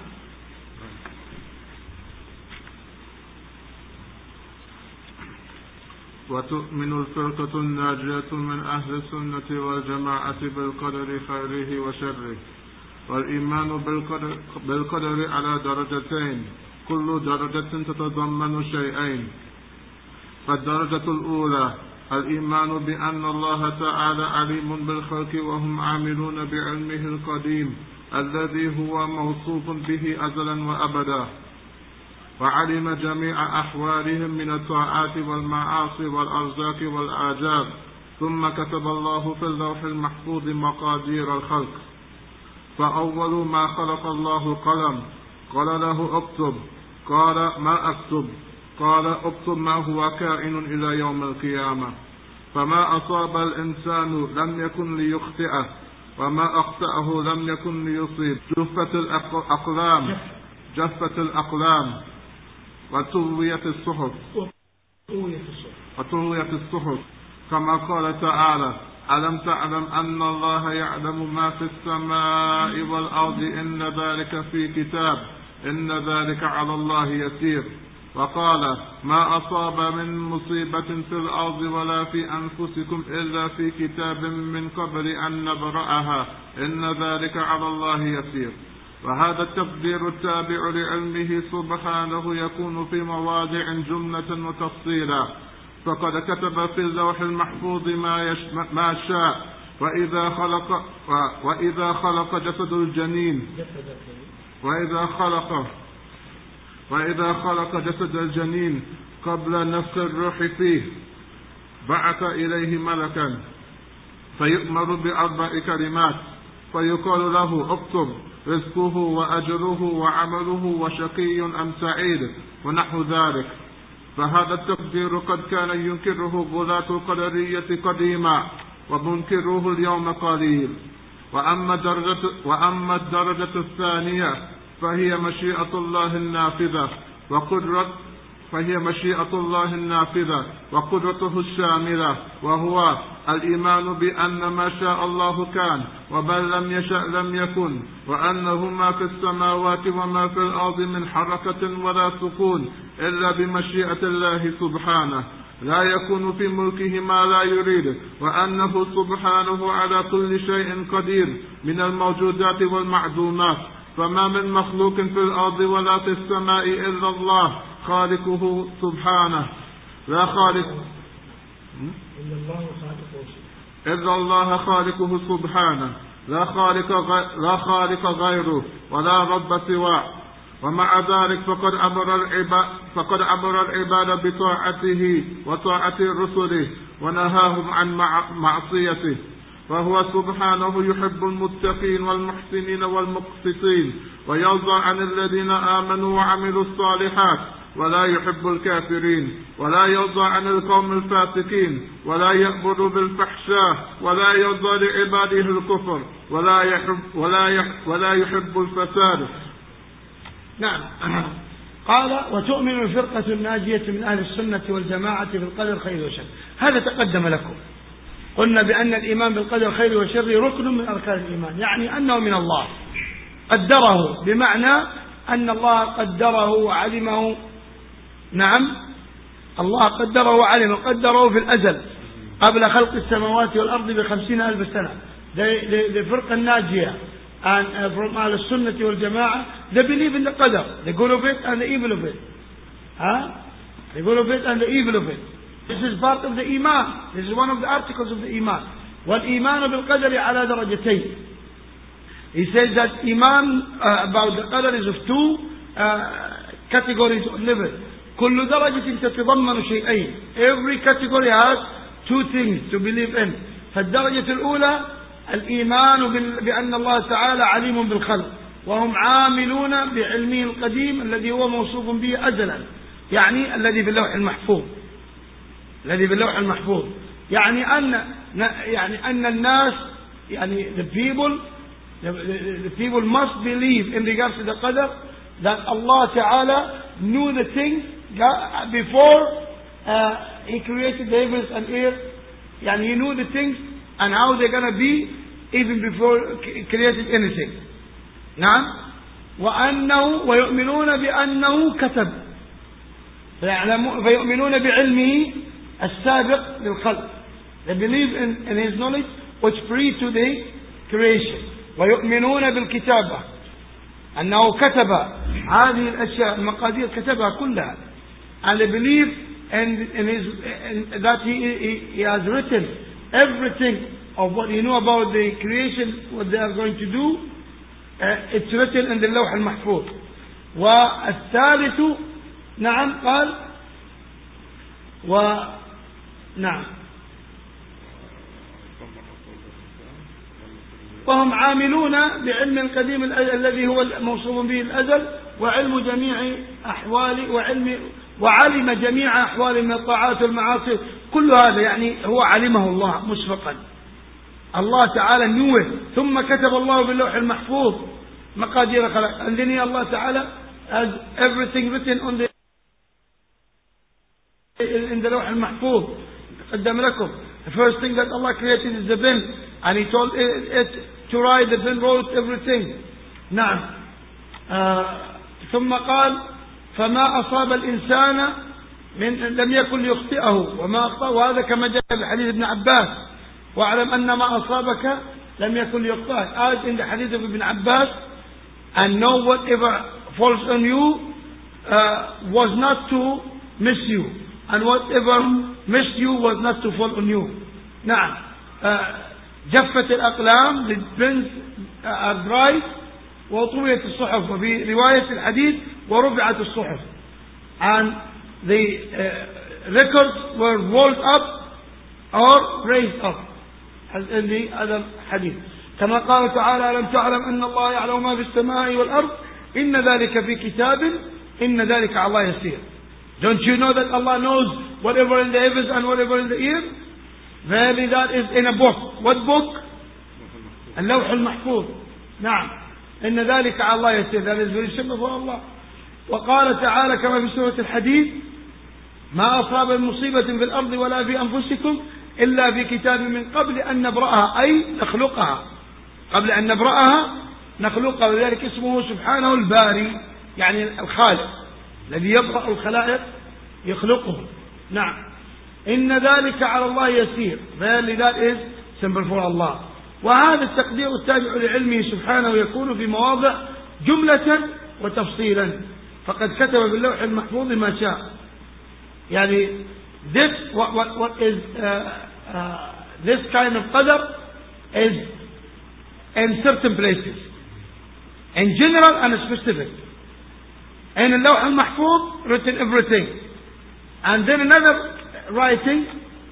وتؤمن الفرقة الناجية من أهل السنة والجماعة بالقدر خيره وشره. والإيمان بالقدر على درجتين، كل درجة تتضمن شيئين. فالدرجة الأولى الإيمان بأن الله تعالى عليم بالخلق وهم عاملون بعلمه القديم الذي هو موصوف به أزلا وأبدا، وعلم جميع أحوالهم من الطاعات والمعاصي والأرزاق والآجال، ثم كتب الله في اللوح المحفوظ مقادير الخلق. فأول ما خلق الله قلم، قال له اكتب، قال ما أكتب؟ قال اكتب ما هو كائن إلى يوم القيامة. فما أصاب الإنسان لم يكن ليخطئه وما أخطأه لم يكن ليصيب. جفت الأقلام وطويت الصحف كما قال تعالى: ألم تعلم أن الله يعلم ما في السماء والأرض إن ذلك في كتاب إن ذلك على الله يسير. وقال: ما أصاب من مصيبة في الأرض ولا في أنفسكم إلا في كتاب من قبل أن نبرأها إن ذلك على الله يسير. وهذا التقدير التابع لعلمه سبحانه يكون في مواضع جملة وتفصيلا، فقد كتب في اللوح المحفوظ ما شاء. وإذا خلق جسد الجنين وإذا خلق جسد الجنين قبل نفخ الروح فيه بعث إليه ملكا فيؤمر بأربع كلمات فيقال له: اكتب رزقه وأجره وعمله وشقي أم سعيد ونحو ذلك. فهذا التقدير قد كان ينكره غلاة القدرية قديما ومنكروه اليوم قليل. وأما الدرجة الثانية فهي مشيئة الله النافذة وقدرته الشاملة، وهو الإيمان بأن ما شاء الله كان ومن لم يشأ لم يكن، وأنه ما في السماوات وما في الأرض من حركة ولا سكون إلا بمشيئة الله سبحانه، لا يكون في ملكه ما لا يريد، وأنه سبحانه على كل شيء قدير من الموجودات والمعدومات. فما من مخلوق في الأرض ولا في السماء إلا الله خالقه سبحانه، لا خالق إلا الله خالقه سبحانه، لا خالق غيره ولا رب سواه. ومع ذلك فقد أمر العباد بطاعته وطاعة رسله ونهاهم عن معصيته. وهو سبحانه يحب المتقين والمحسنين والمقسطين، ويرضى عن الذين آمنوا وعملوا الصالحات، ولا يحب الكافرين، ولا يرضى عن القوم الفاسقين، ولا يأمر بالفحشاء، ولا يرضى لعباده الكفر، ولا يحب الفساد. نعم. قال: وتؤمن الفرقة الناجية من أهل السنة والجماعة بالقدر خير وشر. هذا تقدم لكم، قلنا بأن الإيمان بالقدر خير وشر ركن من أركان الإيمان، يعني أنه من الله قدره، بمعنى أن الله قدره وعلمه. نعم، الله قدره وعلمه، قدره في الأزل قبل خلق السماوات والأرض ب50,000 سنة. الفرقة الناجية from أهل السنة والجماعة, they believe in the qadar, the good of it and the evil of it. The good of it and the evil of it. This is part of the iman. This is one of the articles of the iman. والإيمان بالقدر على درجتين. He says that iman about the qadar is of two categories of level. كل درجة تتضمن شيئين. Every category has two things to believe in. فالدرجة الأولى الإيمان بأن الله تعالى عليم بالخلق, وهم عاملون بعلمه القديم الذي هو موصوف به أزلا, يعني الذي باللوح المحفوظ, الذي باللوح المحفوظ. يعني أن الناس, يعني the people must believe in regards to the qadr that Allah Ta'ala knew the things before He created the heavens and earth. Yani He knew the things and how they're going to be even before He created anything. نعم. ويؤمنون بأنه كتب, فيؤمنون بعلمه السابق للخلق. They believe in His knowledge which pre to the creation. ويؤمنون بالكتابة, أنه كتب هذه الأشياء, المقادير كتبها كلها. And they believe that he has written everything of what he knew about the creation, what they are going to do. It's written in the لوح المحفوظ. والثالث نعم قال نعم وهم عاملون بعلم القديم الذي هو موصوف به الأزل, وعلم جميع أحوال وعلم جميع أحوال من الطاعات والمعاصي كل هذا يعني هو علمه الله مسبقا. الله تعالى knew it. ثم كتب الله باللوح المحفوظ مقادير خلق. And then Allah Ta'ala has everything written on in the لوح المحفوظ. قدم لكم. The first thing that Allah created is the pen, and He told it to write. The pen wrote everything. نعم. ثم قال فما أصاب الإنسان لم يكن ليخطئه وما أخطأه. وهذا كما جاء في حديث ابن عباس واعلم أن ما أصابك لم يكن ليخطئك. As in the hadith of Ibn Abbas, and know whatever falls on you was not to miss you, and whatever missed you was not to fall on you. نعم. جفت الأقلام, the pens are dry, وطويت الصحف. وفي رواية الحديث ورفعت الصحف, and the records were rolled up or raised up, as in the other hadith. كما قال تعالى ألم تعلم أن الله يعلم ما في السماء والأرض إن ذلك في كتاب إن ذلك على الله يسير. Don't you know that Allah knows whatever in the heavens and whatever in the earth? Verily that is in a book. What book? اللوح المحفوظ. نعم. إن ذلك على الله يسير. That is very simple for Allah. وقال تعالى كما في سورة الحديد ما أصاب المصيبة في الأرض ولا في أنفسكم إلا في كتاب من قبل أن نبرأها, أي نخلقها. قبل أن نبرأها نخلقها. ولذلك اسمه سبحانه الباري, يعني الخالق الذي يبرأ الخلائق يخلقه. نعم. إن ذلك على الله يسير. Verily that is simple for Allah. وهذا التقدير التابع لعلمه سبحانه يكون في مواضع جملة وتفصيلا, فقد كتب باللوح المحفوظ ما شاء. يعني this what is this kind of qadr is in certain places, in general and specific. In اللوح المحفوظ written everything, and then another writing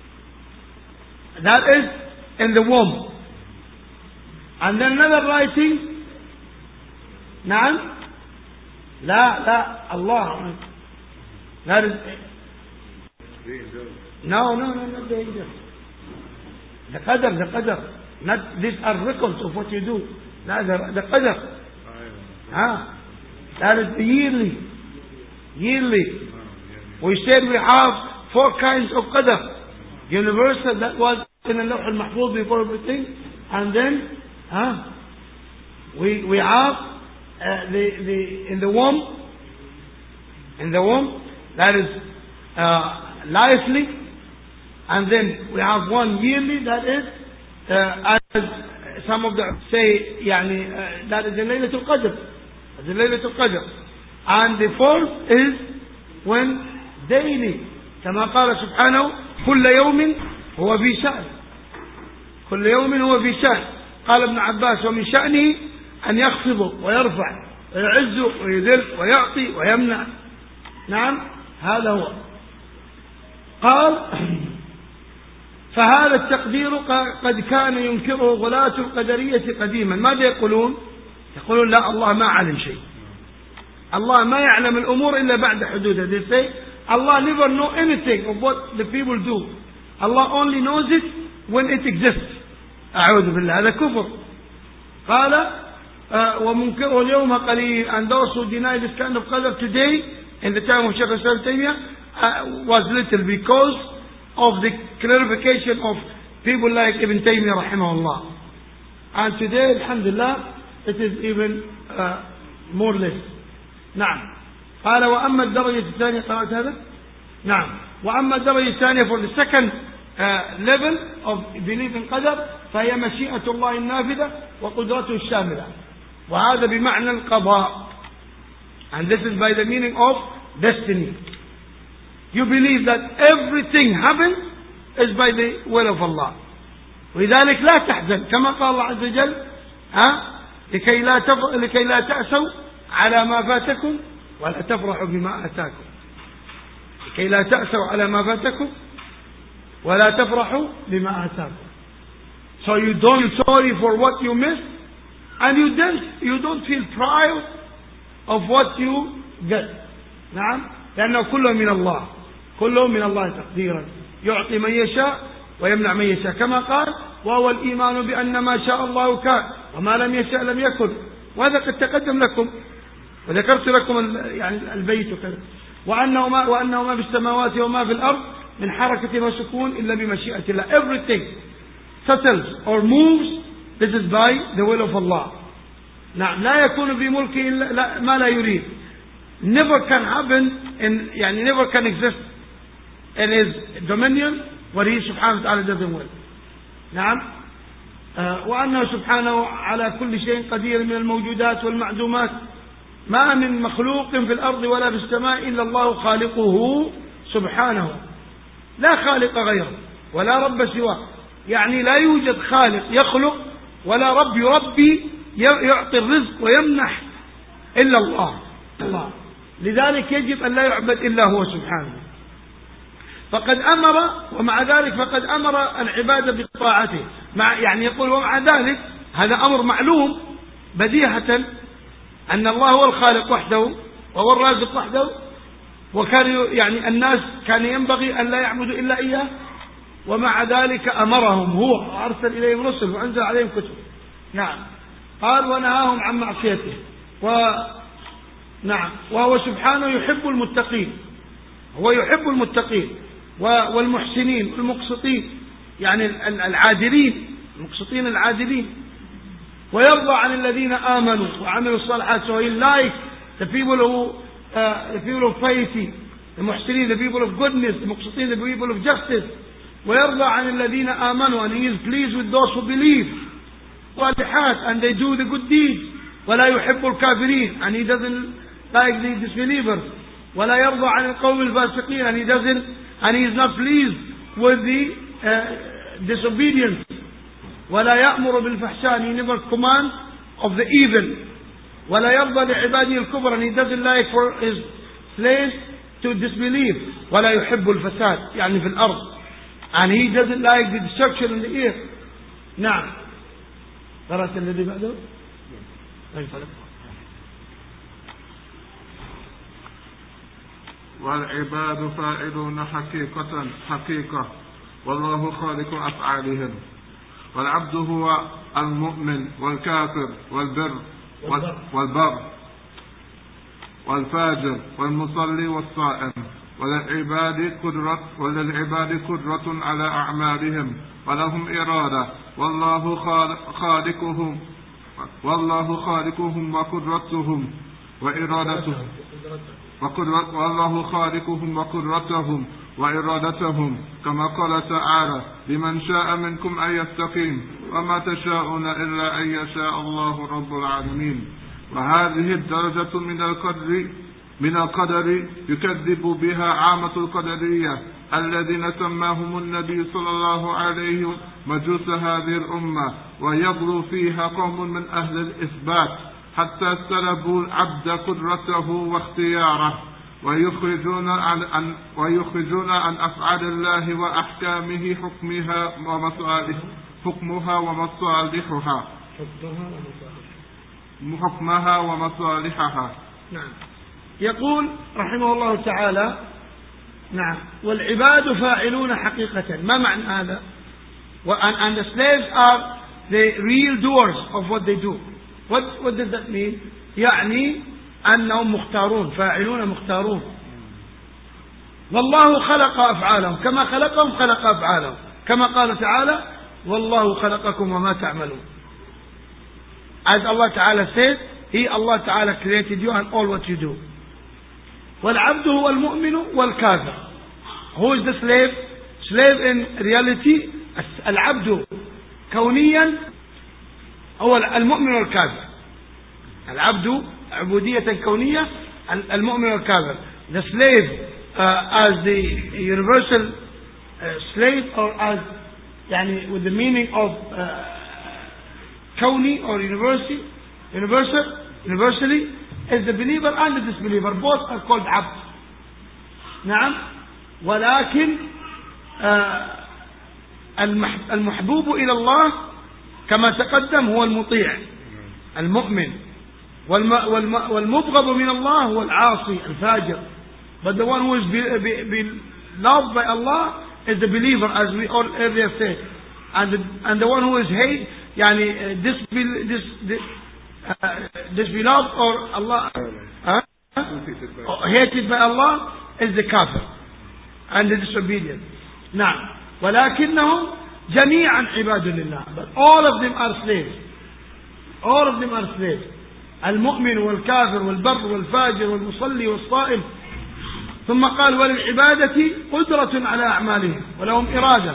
that is in the womb, and then another writing. نعم. لا Allah, that is no not the angel. The qadr, not these are records of what you do. No, the qadr. That is the yearly. We said we have 4 kinds of qadr. Universal, that was in the lawh al-mahfuz before everything, and then we have the in the womb, that is lively, and then we have one yearly, that is as some of the say يعني that is the Laylatul Qadr, and the 4th is when daily, كما قال سبحانه كل يوم هو في شأن. كل يوم هو في شأن. قال ابن عباس ومن شأنه أن يخفض ويرفع ويعز ويذل ويعطي ويمنع. نعم, هذا هو. قال فهذا التقدير قد كان ينكره غلاة القدرية قديما. ماذا يقولون؟ يقولون لا, الله ما علم شيء, Allah ما يعلم الأمور إلا بعد حدودها. They say Allah never know anything of what the people do. Allah only knows it when it exists. أعوذ بالله, هذا كفر. قال ومنكره اليوم قليل, and those who deny this kind of qadr today in the time of Shaykh Islam Taymiyyah was little, because of the clarification of people like Ibn Taymiyyah rahimahullah. And today alhamdulillah it is even more less. نعم. قال وأما الدرجة الثانية, قرأت هذا؟ نعم. وأما الدرجة الثانية for the second level of belief in qadr فهي مشيئة الله النافذة وقدرته الشاملة, وهذا بمعنى القضاء, and this is by the meaning of destiny. You believe that everything happens is by the will of Allah. ولذلك لا تحزن كما قال الله عز وجل لكي لا تأسوا على ما فاتكم ولا تفرحوا بما آتاكم. لكي لا تأسوا على ما فاتكم ولا تفرحوا بما آتاكم. So you don't sorry for what you missed, and you don't feel proud of what you get. نعم, لأنه كله من الله تقديرا يعطي من يشاء ويمنع من يشاء، كما قال وهو الإيمان بأن ما شاء الله كان وما لم يشاء لم يكن. وهذا قد تقدم لكم وذكرت لكم يعني البيت وكذا. وأنه ما في السماوات وما في الأرض من حركة وسكون إلا بمشيئة الله. Everything settles or moves, this is by the will of Allah. نعم، لا يكون في ملكه إلا ما لا يريد. Never can happen يعني never can exist in his dominion what he سبحانه وتعالى doesn't will. نعم. وأنه سبحانه على كل شيء قدير من الموجودات والمعدومات. ما من مخلوق في الأرض ولا في السماء إلا الله خالقه سبحانه، لا خالق غيره ولا رب سواه. يعني لا يوجد خالق يخلق ولا رب يربي يعطي الرزق ويمنح إلا الله. لذلك يجب أن لا يعبد إلا هو سبحانه. فقد أمر، ومع ذلك فقد أمر العبادة بطاعته، يعني يقول ومع ذلك هذا أمر معلوم بديهة أن الله هو الخالق وحده وهو الرازق وحده، وكان يعني الناس كان ينبغي أن لا يعبدوا إلا إياه، ومع ذلك أمرهم هو وأرسل إليهم رسل وأنزل عليهم كتب. نعم. قال ونهاهم عن معصيته. نعم. وهو سبحانه يحب المتقين، هو يحب المتقين والمحسنين والمقسطين، يعني العادلين، المقسطين العادلين. ويرضى عن الذين آمنوا وعملوا الصالحات. So he likes the people of piety, the muhsinin, the people of goodness, the muqsitin, the people of justice. ويرضى عن الذين آمنوا, and he is pleased with those who believe. والصالحات, and they do the good deeds. ولا يحب الكافرين, and he doesn't like the disbelievers. ولا يرضى عن القوم الفاسقين, and he is not pleased with the disobedience. ولا يأمر بالفحشاء, he never commands of the evil. ولا يرضى لعباده الكفر, and he doesn't like for his slaves to disbelieve. ولا يحب الفساد, يعني في الأرض, and he doesn't like the destruction in the earth. نعم. قرأت الذي بعده. والعباد فاعلون حقيقة والله خالق أفعالهم. والعبد هو المؤمن والكافر والبر والفاجر والمصلي والصائم. وللعباد قدرة على أعمالهم ولهم إرادة، والله خالقهم وقدرتهم وإرادتهم كما قال تعالى لمن شاء منكم أن يستقيم وما تشاءون إلا أن يشاء الله رب العالمين. وهذه الدرجة من القدر يكذب بها عامة القدرية الذين سماهم النبي صلى الله عليه وسلم مجوس هذه الأمة، ويغلو فيها قوم من أهل الإثبات حتى سلبوا العبد قدرته واختياره، ويخرجون عن أفعال الله وأحكامه حكمها ومصالحها. نعم. يقول رحمه الله تعالى: نعم، والعباد فاعلون حقيقة. ما معنى هذا؟ And the slaves are the real doers of what they do. What does that mean? يعني أنهم مختارون، فاعلون مختارون. والله خلق أفعالهم كما خلقهم خلق أفعالهم، كما قال تعالى: والله خلقكم وما تعملون. As Allah Ta'ala said, Allah Ta'ala created you and all what you do. والعبد هو المؤمن والكافر. Who is the slave? Slave in reality, العبد كونيا هو المؤمن والكافر. العبد عبودية كونية، المؤمن والكافر. The slave as the universal slave, or as يعني with the meaning of كوني or universally is the believer and the disbeliever. Both are called عبد. نعم. ولكن المحبوب إلى الله كما تقدم هو المطيع المؤمن، والمبغض من الله هو العاصي الفاجر. But the one who is beloved by Allah is the believer, as we all earlier said, and the one who is disbeloved or Allah hated by Allah is the kafir and the disobedient. Now, ولكنهم جميعا عباد لله, but all of them are slaves. All of them are slaves. المؤمن والكافر والبر والفاجر والمصلي والصائم. ثم قال وللعبادة قدرة على أعمالهم ولهم إرادة,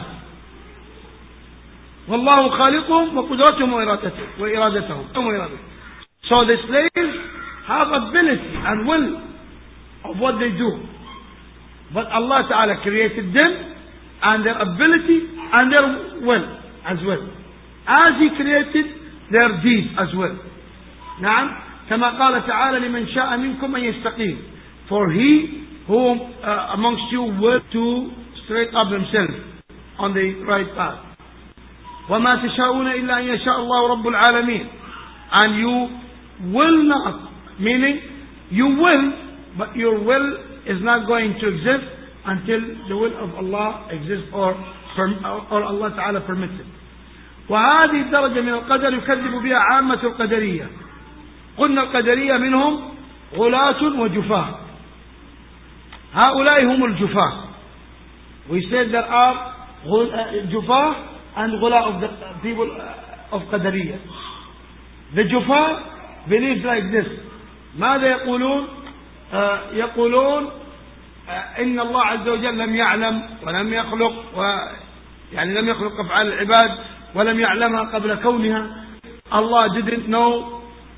والله خالقهم وقدرتهم وإرادتهم. So the slaves have ability and will of what they do, but Allah Ta'ala created them and their ability and their will as well, as He created their deeds as well. نعم, كما قال تعالى لمن شاء منكم أن يستقيم, for he who amongst you will to straight up himself on the right path. وما تشاءون إلا أن يشاء الله رب العالمين, and you will not, meaning you will, but your will is not going to exist until the will of Allah exists or Allah Ta'ala permits it. وهذه الدرجة من القدر يكذب بها عامة القدرية. قلنا القدرية منهم غلاة وجفاة. هؤلاء هم الجفاة. We said there are جفاة and غلاة of the people of قدرية. The جفاة believes like this. ماذا يقولون؟ يقولون إن الله عز وجل لم يعلم ولم يخلق, يعني لم يخلق أفعال العباد ولم يعلمها قبل كونها. Allah didn't know.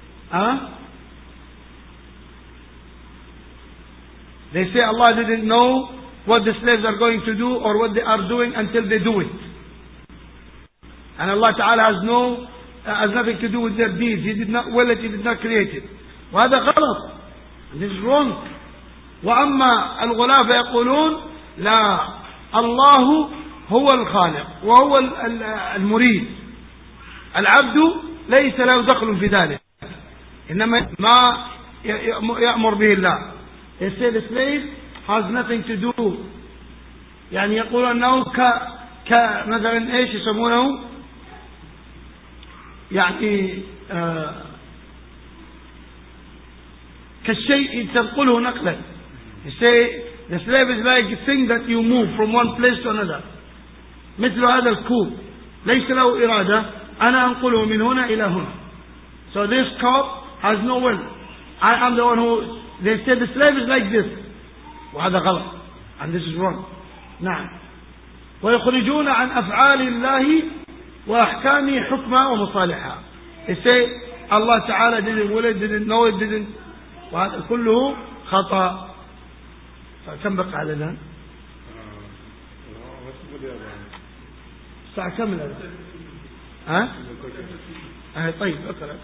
They say Allah didn't know what the slaves are going to do or what they are doing until they do it. And Allah Ta'ala has nothing to do with their deeds. He did not will it, He did not create it. وهذا غلط. This is wrong. وأما الغلاة فيقولون لا, الله هو الخالق وهو المريد, العبد ليس له دخل في ذلك, إنما ما يأمر به الله. They say the slave has nothing to do, يعني يقولون أنه مثلا إيش يسمونه, يعني كالشيء تنقله نقلا. You say the slave is like a thing that you move from one place to another. مثل هذا الكوب ليس له إرادة, أنا أنقله من هنا إلى هنا. So this cup has no will. I am the one who, they say the slave is like this. وهذا غلط, and this is wrong. نعم. ويخرجون عن أفعال الله وأحكامه حكمه ومصالحها. They say Allah Ta'ala didn't will it, didn't know it, didn't. وهذا كله خطأ. كم بقى على الآن؟ الساعة كم الآن؟ طيب اقرأ.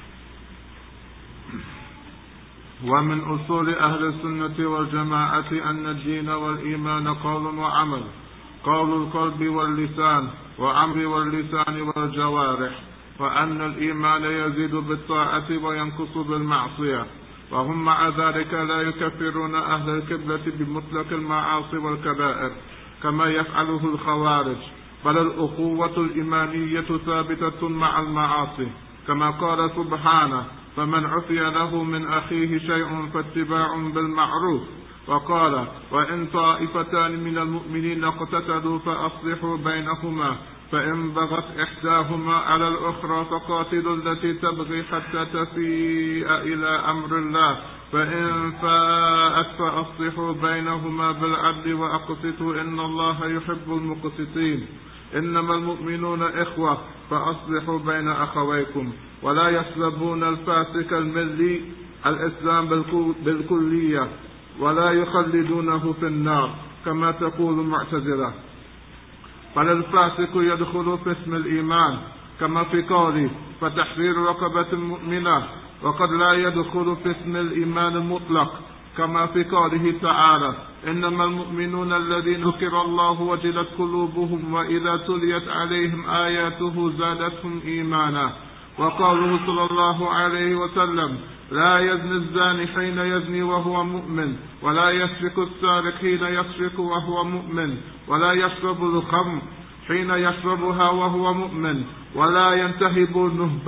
ومن أصول أهل السنة والجماعة أن الدين والإيمان قول وعمل, قول القلب واللسان وعمل واللسان والجوارح, وأن الإيمان يزيد بالطاعة وينقص بالمعصية, وهم مع ذلك لا يكفرون أهل القبلة بمطلق المعاصي والكبائر كما يفعله الخوارج, بل الأخوة الإيمانية ثابتة مع المعاصي, كما قال سبحانه فمن عفي له من أخيه شيء فاتباع بالمعروف, وقال وإن طائفتان من المؤمنين اقتتلوا فأصلحوا بينهما, فإن بغت إحداهما على الأخرى فقاتلوا التي تبغي حتى تفيء إلى أمر الله, فإن فاءت فأصلحوا بينهما بالعدل وأقسطوا إن الله يحب المقسطين. إنما المؤمنون إخوة فأصلحوا بين أخويكم, ولا يسلبون الفاسق الملي الإسلام بالكلية ولا يخلدونه في النار كما تقول المعتزلة, بل الفاسق يدخل في اسم الإيمان كما في قوله فتحرير رقبة مؤمنة, وقد لا يدخل في اسم الإيمان المطلق كما في قوله تعالى إنما المؤمنون الذين ذكر الله وجلت قلوبهم وإذا تليت عليهم آياته زادتهم إيمانا, وقوله صلى الله عليه وسلم لا يزني الزاني حين يزني وهو مؤمن، ولا يسرق السارق حين يسرق وهو مؤمن، ولا يشرب الخمر حين يشربها وهو مؤمن، ولا ينتهب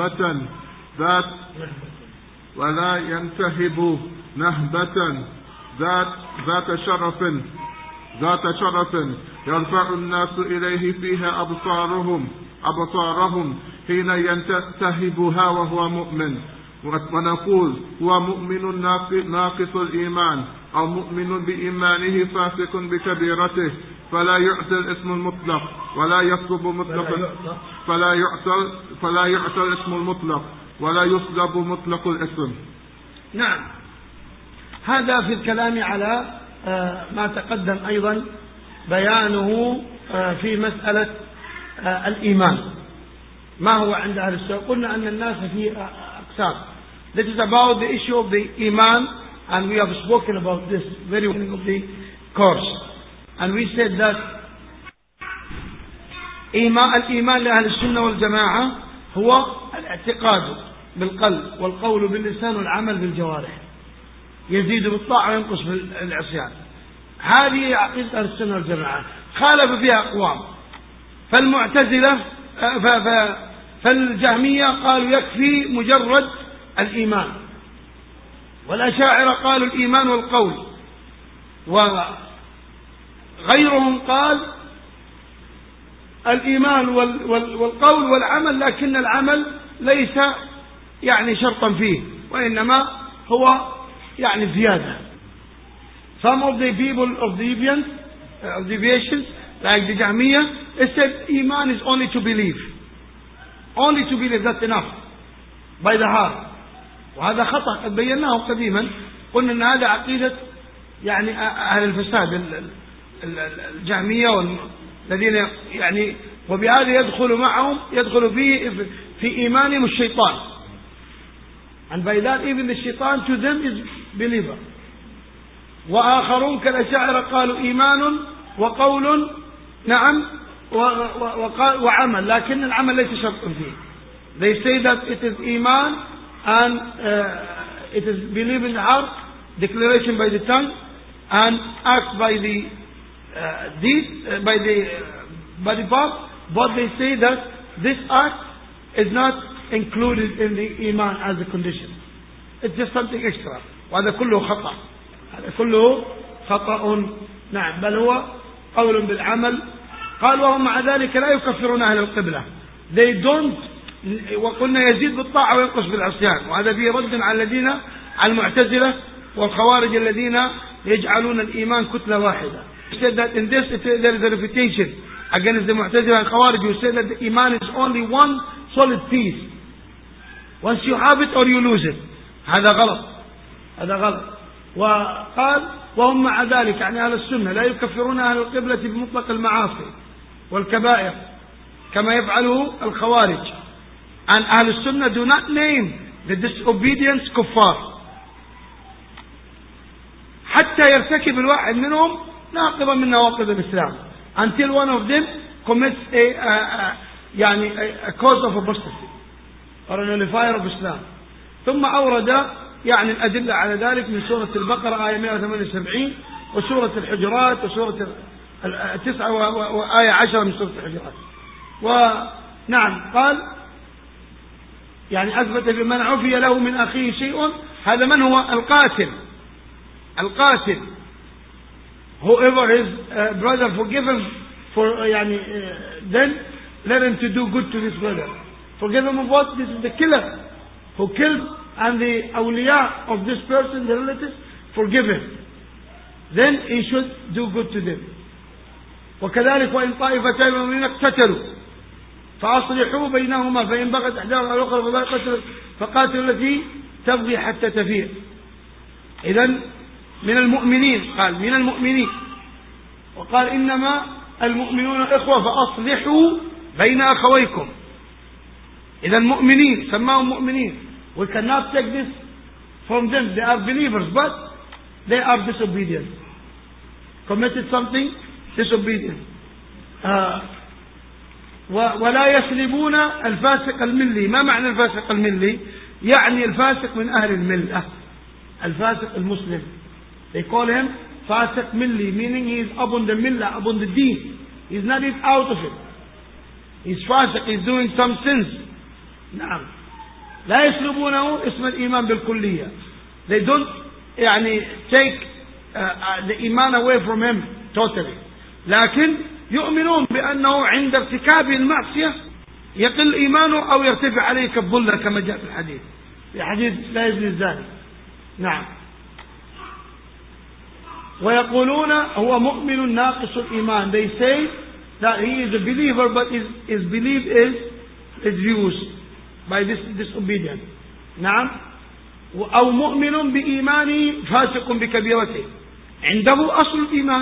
نهبة ذات شرف يرفع الناس إليه فيها أبصارهم حين ينتهبها وهو مؤمن، ونقول هو مؤمن ناقص الإيمان، أو مؤمن بإيمانه فاسق بكبيرته، فلا يعطى الاسم المطلق ولا يطلب مطلقا، فلا يعطى الاسم المطلق ولا يطلب مطلق الاسم. نعم، هذا في الكلام على ما تقدم أيضا بيانه في مسألة الإيمان. ما هو عند أهل السنة؟ قلنا أن الناس في أقسام. This is about the issue of the Iman, and we have spoken about this very beginning of the course. And we said that الإيمان لأهل السنة والجماعة هو الاعتقاد بالقلب والقول باللسان والعمل بالجوارح، يزيد بالطاعة وينقص بالعصيان. هذه عقيدة أهل السنة والجماعة. خالف فيها أقوام، فالمعتزلة فالجهمية قالوا يكفي مجرد الإيمان، والأشاعرة قالوا الإيمان والقول، وغيرهم قال الإيمان والقول والعمل، لكن العمل ليس يعني شرطا فيه، وإنما هو يعني زيادة. Some of the people of deviations like the Jahmiyyah, they said Iman is only to believe, that's enough by the heart. وهذا خطأ قد بيناه قديما، قلنا أن هذا عقيدة يعني أهل الفساد الجهمية والذين يعني، وبهذا يدخل في إيمانهم الشيطان. And by that even the shaitan to them is believer. وآخرون كالأشاعرة قالوا إيمان وقول نعم وعمل، لكن العمل ليس شرط فيه. They say that it is iman and it is belief in the heart, declaration by the tongue, and act by the deed, by the body part. But they say that this act is not included in the iman as a condition. It's just something extra. وهذا كله خطأ. هذا كله خطأ. نعم، بل هو قول بالعمل. قال وهم مع ذلك لا يكفرون أهل القبلة. They don't. وقلنا يزيد بالطاعة وينقص بالعصيان، وهذا فيه رد على الذين على المعتزلة والخوارج الذين يجعلون الإيمان كتلة واحدة. He said that in this there is a refutation against the Mu'tazila and Khawarij who say that the Iman is only one solid piece. Once you have it or you lose it. هذا غلط. وقال وهم مع ذلك يعني أهل السنة لا يكفرون أهل القبلة بمطلق المعاصي والكبائر كما يفعله الخوارج. And أهل السنة do not name the disobedience كفار حتى يرتكب الواحد منهم ناقضا من نواقض الإسلام, until one of them commits a cause of apostasy or a nullifier of Islam. ثم أورد يعني الأدلة على ذلك من سورة البقرة آية 178 وسورة الحجرات وسورة 9 وآية 10 من سورة الحجرات. ونعم قال يعني أثبت بمن عفي له من أخيه شيء. هذا من هو القاتل whoever his brother forgive him for then let him to do good to his brother. Forgive him of what? This is the killer who killed, and the awliya of this person, the relatives, forgive him. Then he should do good to them. وكذلك وإن طائفتان من المؤمنين اقتتلوا فأصلحوا بينهما فإن بغت إحداهما على الأخرى فقاتلوا التي تبغي حتى تفيء. إذن من المؤمنين قال من المؤمنين, وقال إنما المؤمنون إخوة فأصلحوا بين أخويكم. إذن مؤمنين سماهم مؤمنين. We cannot take this from them. They are believers but they are disobedient, committed something disobedient. ولا يسلبون الفاسق الملي. ما معنى الفاسق الملي؟ يعني الفاسق من أهل الملة، الفاسق المسلم. They call him فاسق ملي, meaning he is upon the millah, upon the deen. He is not even out of it. He is fasiq, he is doing some sins. نعم. لا يسلبونه اسم الإيمان بالكلية. They don't يعني take the iman away from him totally. لكن يؤمنون بأنه عند ارتكاب المعصية يقل إيمانه أو يرتفع عليه كالظلة كما جاء في الحديث، في حديث لا يزني الزاني. نعم. ويقولون هو مؤمن ناقص الإيمان. They say that he is a believer but his belief is reduced by this disobedience. نعم. أو مؤمن بإيمانه فاسق بكبيرته، عنده أصل الإيمان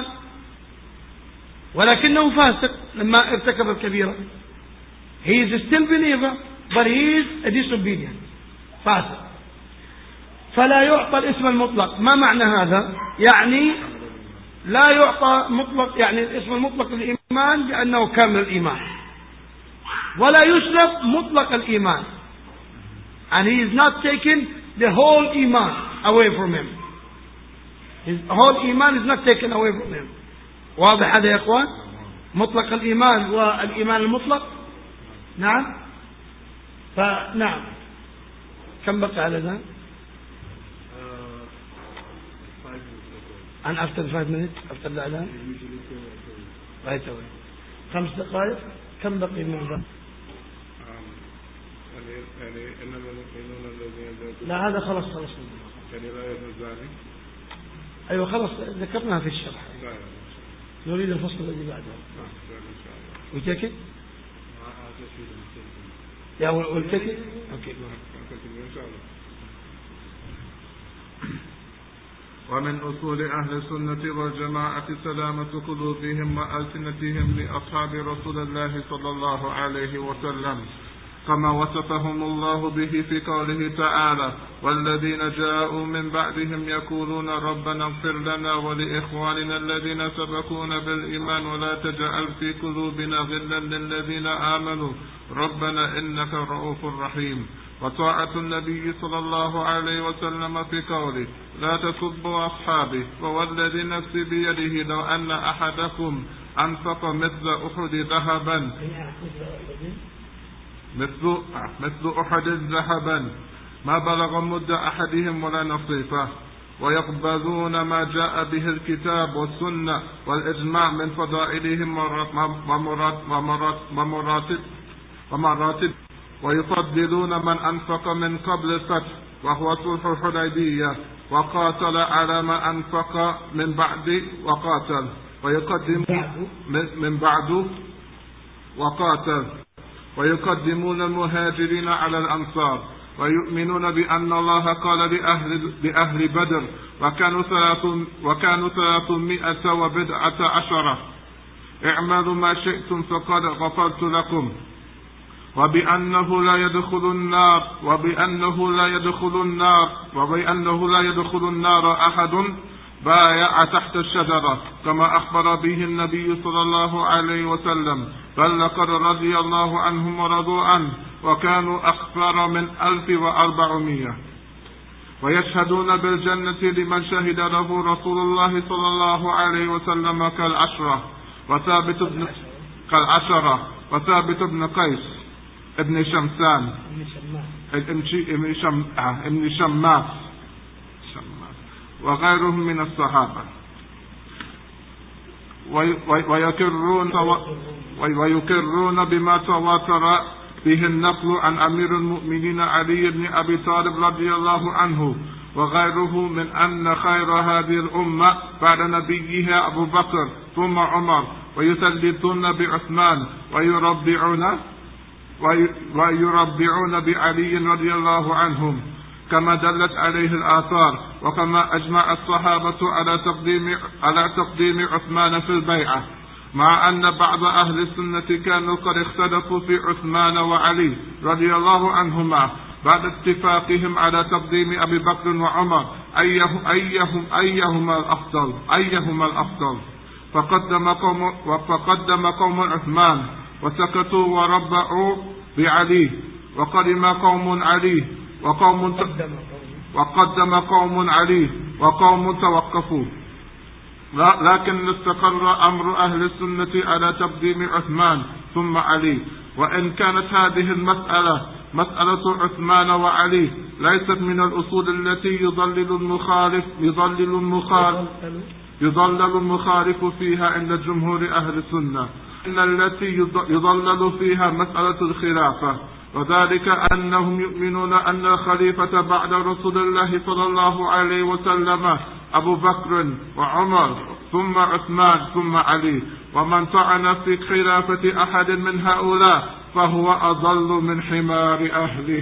ولكنه فاسق لما ارتكب الكبيرة. He is still believer but he is a disobedient فاسق. فلا يعطى الاسم المطلق. ما معنى هذا؟ يعني لا يعطى مطلق، يعني الاسم المطلق للإيمان بأنه كامل الإيمان، ولا يسلب مطلق الإيمان. And he is not taken the whole iman away from him. His whole iman is not taken away from him. واضح هذا يا اخوان؟ مطلق الإيمان والإيمان المطلق. نعم. فنعم. كم بقي على ذا؟ And after 5 minutes after the adhan right away 5 دقائق. كم بقي من ذا؟ لا هذا خلص يعني لا يزني الزاني. أيوة خلص ذكرناها في الشرح. نريد الفصل الذي بعده. We take it? Yeah, we'll take it. Okay. ومن أصول أهل السنة والجماعة سلامة قلوبهم وألسنتهم لأصحاب رسول الله صلى الله عليه وسلم، كما وصفهم الله به في قوله تعالى: والذين جاءوا من بعدهم يقولون ربنا اغفر لنا ولإخواننا الذين سبقونا بالإيمان ولا تجعل في قلوبنا غلا للذين آمنوا ربنا إنك رؤوف رحيم. وطاعة النبي صلى الله عليه وسلم في قوله: لا تسبوا أصحابي ووالذي نفسي بيده لو أن أحدكم أنفق مثل أحد ذهبا مثل أحد ذهبا ما بلغ مد أحدهم ولا نصيفه، ويقبلون ما جاء به الكتاب والسنة والإجماع من فضائلهم ومراتب، ويفضلون من أنفق من قبل الفتح وهو صلح الحديبية وقاتل على ما أنفق من بعد وقاتل، ويقدمون المهاجرين على الأنصار، ويؤمنون بأن الله قال لأهل بدر وكانوا 310 اعملوا ما شئتم فقد غفرت لكم، وبأنه لا يدخل النار أحد بايع تحت الشجرة كما أخبر به النبي صلى الله عليه وسلم، بل لقد رضي الله عنهم ورضوا عنه وكانوا أكثر من 1400. ويشهدون بالجنة لمن شهد له رسول الله صلى الله عليه وسلم كالعشرة وثابت بن قيس ابن شمسان ابن شماس وغيرهم من الصحابة، ويكرون بما تواتر به النقل عن أمير المؤمنين علي بن أبي طالب رضي الله عنه وغيره من أن خير هذه الأمة بعد نبيها أبو بكر ثم عمر، ويثلثون بعثمان ويربعون بعلي رضي الله عنهم كما دلت عليه الآثار، وكما أجمع الصحابة على تقديم عثمان في البيعة، مع أن بعض أهل السنة كانوا قد اختلفوا في عثمان وعلي رضي الله عنهما بعد اتفاقهم على تقديم أبي بكر وعمر أيهما الأفضل، فقدم قوم عثمان وسكتوا وربعوا بعلي، وقدم قوم علي وقدم قوم علي وقوم توقفوا. لكن استقر أمر أهل السنة على تقديم عثمان ثم علي. وإن كانت هذه المسألة مسألة عثمان وعلي ليست من الأصول التي يضلل المخالف فيها عند جمهور أهل السنة، إن التي يضلل فيها مسألة الخلافة، وذلك أنهم يؤمنون أن الخليفة بعد رسول الله صلى الله عليه وسلم أبو بكر وعمر ثم عثمان ثم علي، ومن طعن في خلافة أحد من هؤلاء فهو أضل من حمار أهله.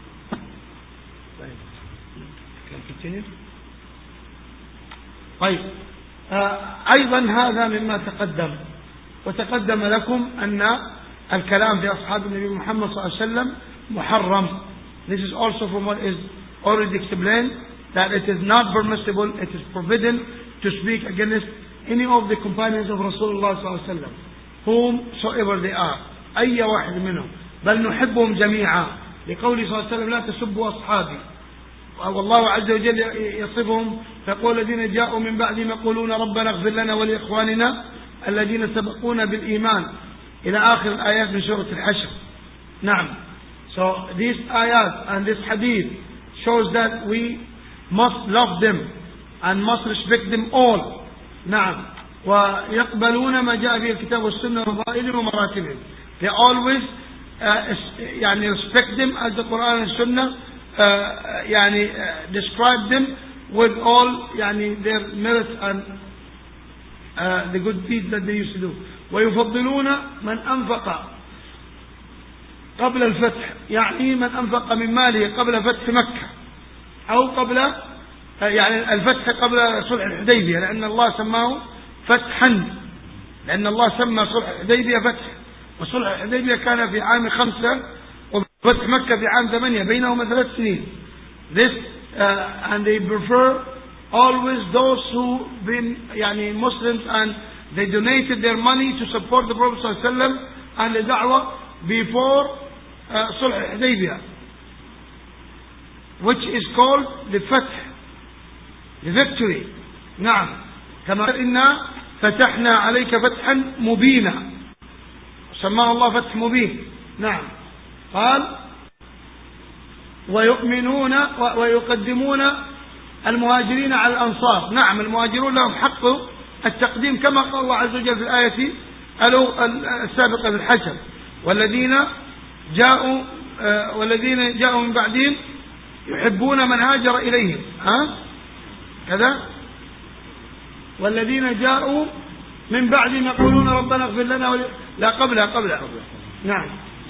طيب، أيضا هذا مما تقدم، وتقدم لكم أن الكلام في أصحاب النبي محمد صلى الله عليه وسلم محرم. This is also from what is already explained, that it is not permissible, it is forbidden to speak against any of the companions of Rasulullah صلى الله عليه وسلم whomsoever they are، أي واحد منهم، بل نحبهم جميعا، لقوله صلى الله عليه وسلم لا تسبوا أصحابي. والله عز وجل يصفهم فيقول الذين جاءوا من بعدهم يقولون ربنا اغفر لنا ولإخواننا الذين سبقونا بالإيمان إلى آخر الآيات من سورة الحشر. نعم. So these ayat and this hadith shows that we must love them and must respect them all. نعم. ويقبلون ما جاء في الكتاب والسنة وفضائلهم ومراتبهم. They always يعني respect them as the Quran and Sunnah يعني describe them with all يعني their merits and the good deeds that they used to do. ويفضلون من أنفق قبل الفتح، يعني من أنفق من ماله قبل فتح مكة أو قبل يعني الفتح قبل صلح الحديبية، لأن الله سماه فتحا، لأن الله سمى صلح الحديبية فتح، وصلح الحديبية كان في عام 5 وفتح مكة في عام 8، بينهما 3 سنين. This and they prefer always those who been يعني Muslims and they donated their money to support the Prophet صلى الله عليه وسلم and the da'wah before صلح الحديبية, which is called the Fath, the victory. نعم. كما إنا فتحنا عليك فتحا مبينا، سماه الله فتح مبين. نعم. قال ويؤمنون ويقدمون المهاجرين على الأنصار. نعم، المهاجرون لهم حق التقديم كما قال الله عز وجل في الآية السابقة في الحشر، والذين جاءوا من بعدهم يحبون من هاجر إليهم. كذا، والذين جاءوا من بعدهم يقولون ربنا اغفر لنا لا قبلها. نعم.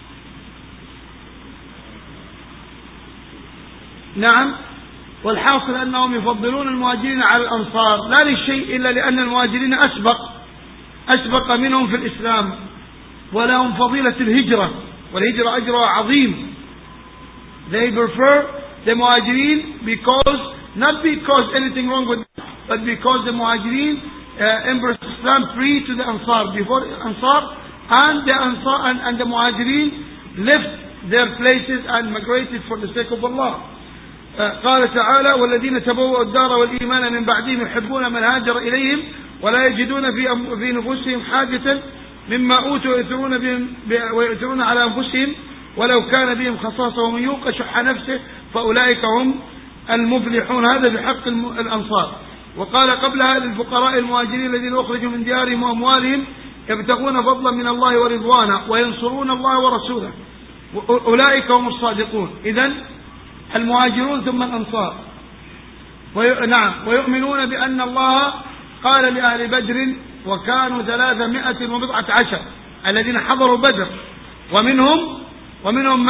نعم. والحاصل أنهم يفضلون المهاجرين على الأنصار، لا للشيء إلا لأن المهاجرين أسبق منهم في الإسلام، ولهم فضيلة الهجرة، والهجرة أجرها عظيم. They prefer the Muhajirin not because anything wrong with them, but because the Muhajirin embraced Islam free to the Ansar before Ansar, and the Muhajirin left their places and migrated for the sake of Allah. قال تعالى والذين تبوأوا الدار والإيمان من بعدهم يحبون من هاجر إليهم ولا يجدون في نفوسهم حاجة مما أوتوا ويؤثرون على أنفسهم ولو كان بهم خصاصة ومن يوق شح نفسه فأولئك هم المفلحون. هذا بحق الأنصار. وقال قبلها للفقراء المهاجرين الذين أخرجوا من ديارهم وأموالهم يبتغون فضلا من الله ورضوانا وينصرون الله ورسوله أولئك هم الصادقون. إذن المهاجرون ثم الأنصار. نعم. ويؤمنون بأن الله قال لأهل بدر وكانوا 319 الذين حضروا بدر، ومنهم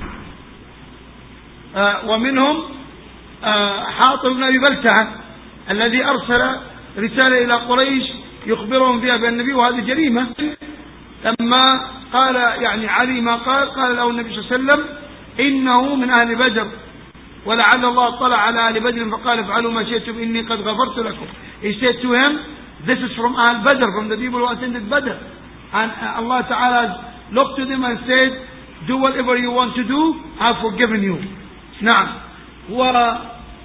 حاطب بن أبي بلتعة الذي أرسل رسالة إلى قريش يخبرهم فيها بالنبي، وهذه جريمة. لما قال يعني علي ما قال له النبي صلى الله عليه وسلم إنه من أهل بدر ولعل الله اطلع على أهل بدر فقال افعلوا ما شئتم إني قد غفرت لكم. He said to him, this is from Ahl Badr, from the people who attended Badr, and Allah Ta'ala looked to them and said, do whatever you want to do, I've forgiven you. نعم. وقال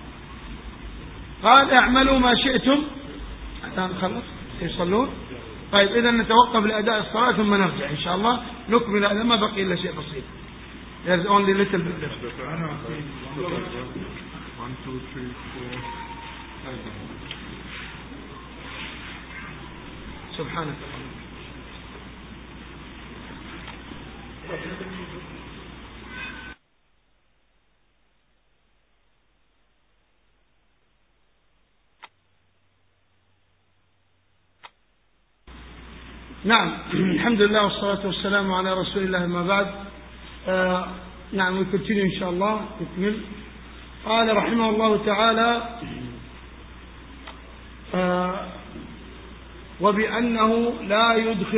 اعملوا ما شئتم حتى نخلص يصلون. طيب إذا نتوقف لأداء الصلاة ثم نرجع إن شاء الله نكمل. هذا ما بقي إلا شيء بسيط. There's only little bit left. 1, 2, 3, 4. سبحانك نعم. الحمد لله والصلاة والسلام على رسول الله. ما بعد. نعم we continue إن شاء الله نكمل. قال رحمه الله تعالى وبأنه لا يدخل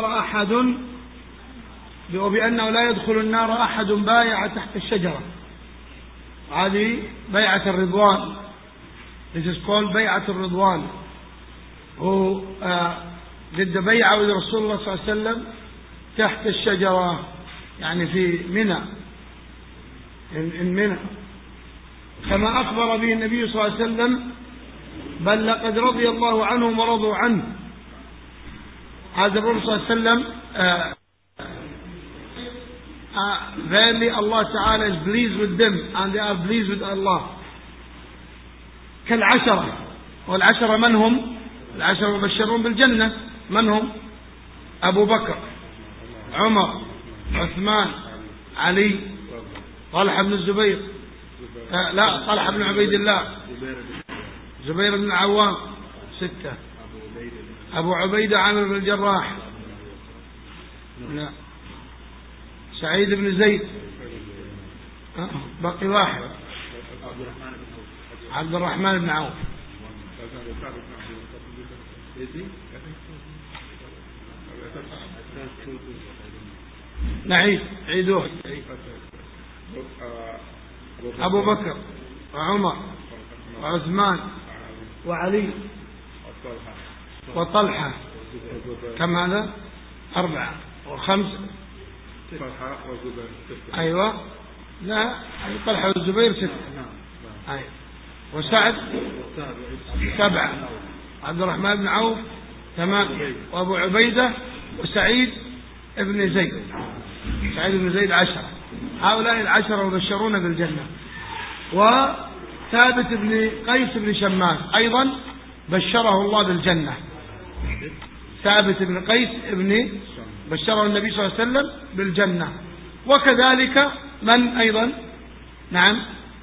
النار أحد بايع تحت الشجرة. هذه بيعة الرضوان. This is called بيعة الرضوان. هو ضد بيعة رسول الله صلى الله عليه وسلم تحت الشجرة، يعني في منى، منى، كما أخبر به النبي صلى الله عليه وسلم بل لقد رضي الله عنهم ورضوا عنه. هذا الرسول صلى الله عليه وسلم verily Allah Ta'ala is pleased with them and they are pleased with Allah. كالعشرة. والعشرة من هم؟ العشرة مبشرون بالجنة. من هم؟ أبو بكر، عمر، عثمان، علي، طلحة بن الزبير، لا طلحة بن عبيد الله، زبير بن العوام، 6، أبو عبيدة عامر بن الجراح، لا، سعيد بن زيد، باقي واحد، عبد الرحمن بن عوف. نعيد عيدوه. أبو بكر وعمر وعثمان وعلي وطلحة. كم هذا؟ 4 و5. أيوة. لا طلحة والزبير 6. أيوة. وسعد 7. عبد الرحمن بن عوف 8. وأبو عبيدة وسعيد ابن زيد. سعيد بن زيد 10. هؤلاء 10 مبشرون بالجنة. وثابت بن قيس بن شماس أيضا بشره الله بالجنة. ثابت بن قيس بشره النبي صلى الله عليه وسلم بالجنة. وكذلك من أيضا؟ نعم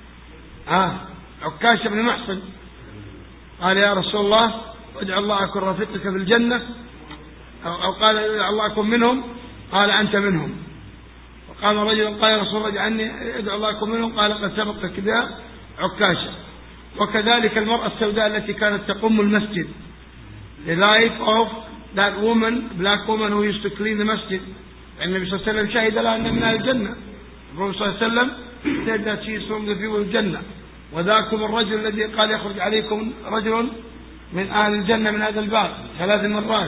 عكاشة بن محصن قال يا رسول الله ادعو الله أكون رفيقك في الجنة، أو قال ادعو الله أكون منهم، قال أنت منهم. وقال رجل قال يا رسول الله اجعلني ادعو الله أكون منهم، قال قد سبقك بها عكاشة. وكذلك المرأة السوداء التي كانت تقوم المسجد. The life of that woman, black woman who used to clean the masjid. النبي صلى الله عليه وسلم شهد لها أن من أهل الجنة. الرسول صلى الله عليه وسلم said that she is from the people of الجنة. وذاكم الرجل الذي قال يخرج عليكم رجل من أهل الجنة من هذا الباب 3 مرات.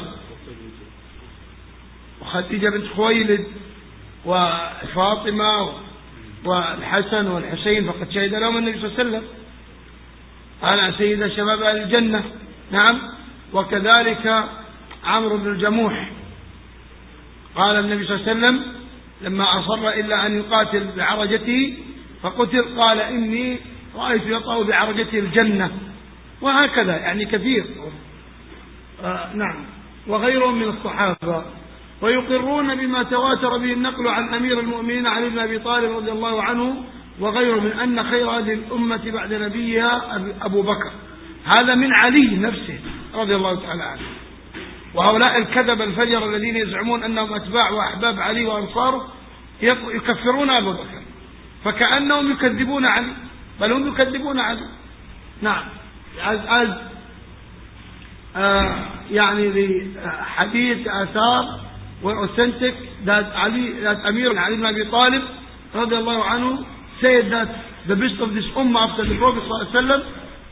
وخديجة بنت خويلد وفاطمة والحسن والحسين فقد شهد لهم النبي صلى الله عليه وسلم أنا سيد شباب أهل الجنة. نعم. وكذلك عمرو بن الجموح قال النبي صلى الله عليه وسلم لما أصر إلا أن يقاتل بعرجته فقتل قال إني رأيت يطأ بعرجته الجنة. وهكذا يعني كثير. نعم. وغيرهم من الصحابة. ويقرون بما تواتر به النقل عن أمير المؤمنين علي بن أبي طالب رضي الله عنه وغيره من أن خير هذه الأمة بعد نبيها أبو بكر. هذا من علي نفسه رضي الله تعالى عنه. وهؤلاء الكذب الفجر الذين يزعمون أنهم أتباع وأحباب علي وأنصاره يكفرون أبو بكر فكأنهم يكذبون علي، بل هم يكذبون علي. نعم. يعني الحديث آثار وأوثنتك that Amir Ali ibn Abi Talib رضي الله عنه said that the best of this ummah after the Prophet صلى الله عليه وسلم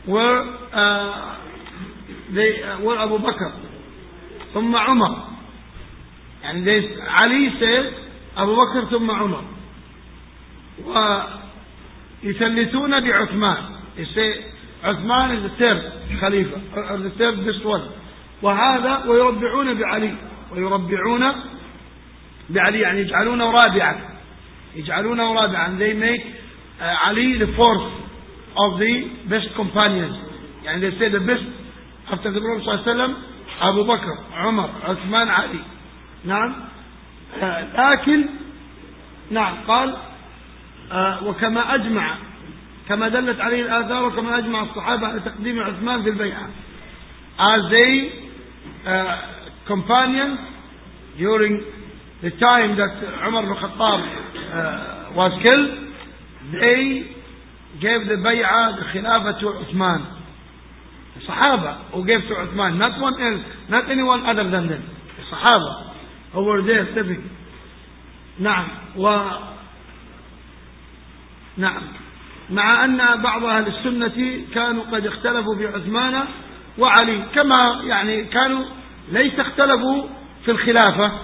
were Abu Bakr ثم عمر. يعني Ali said Abu Bakr ثم عمر. يثلثون بعثمان. عثمان is the third خليفة or the third best one. وهذا ويربعون بعلي، ويربعون بعلي يعني يجعلونه رابعا، يجعلونه رابعا. They make Ali the fourth of the best companions. يعني they say the best after the Prophet صلى الله عليه وسلم أبو بكر عمر عثمان علي. نعم. لكن نعم قال وكما أجمع، كما دلت عليه الآثار وكما أجمع الصحابة على تقديم عثمان في البيعة as they companions during the time that Umar ibn Khattab was killed. They gave the bay'ah, the khilafah to Uthman. The Sahaba who gave to Uthman, not one else, not anyone other than them. The Sahaba who were there living. نعم. نعم. مع أن بعض أهل السنة كانوا قد اختلفوا في عثمان وعلي، كما يعني كانوا ليس اختلفوا في الخلافة،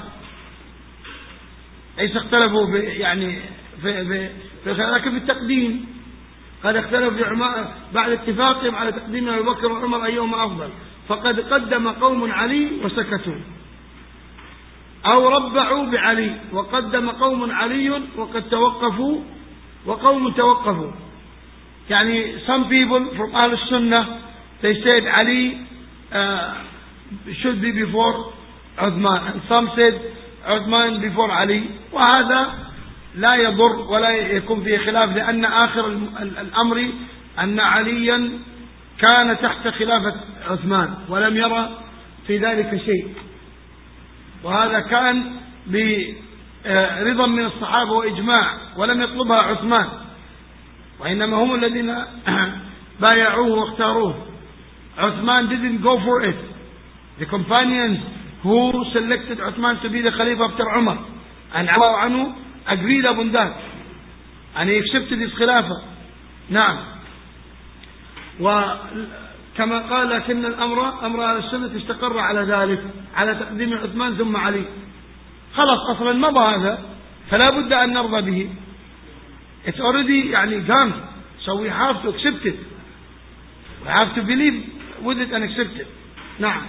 ليس اختلفوا يعني في لكن في التقديم قد اختلفوا في بعد اتفاقهم على تقديم أبي بكر وعمر أيهما أفضل، فقد قدم قوم علي وسكتوا، أو ربعوا بعلي وقدم قوم علي وقد توقفوا وقوم توقفوا. يعني some people from Ahl Sunnah they said Ali should be before Uthman, and some said Uthman before Ali. وهذا لا يضر ولا يكون فيه خلاف، لأن آخر الأمر أن عليا كان تحت خلافة عثمان ولم يرى في ذلك شيء، وهذا كان برضا من الصحابة وإجماع، ولم يطلبها عثمان، وإنما هم الذين بايعوه واختاروه. Uthman didn't go for it. The companions who selected Uthman to be the Khalifa after Umar and Anhu agreed upon that, and he accepted his Khilafah. نعم. وكما قال لكن الأمر أمر أهل السنة استقر على ذلك، على تقديم عثمان ثم علي. خلاص أصلا مضى هذا، فلا بد أن نرضى به. It's already يعني gone, so we have to accept it. We have to believe with it and accept it. نعم.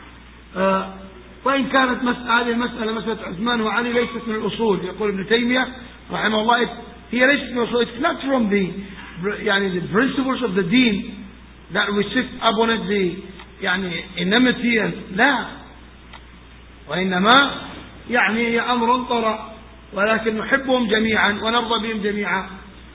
وإن كانت هذه المسألة مسألة عثمان وعلي ليست من الأصول، يقول ابن تيمية رحمه الله، هي ليست من الأصول. It's not from the يعني the principles of the deen that we sit upon it the يعني enmity and لا، وإنما يعني هي أمر طرأ، ولكن نحبهم جميعا ونرضى بهم جميعا.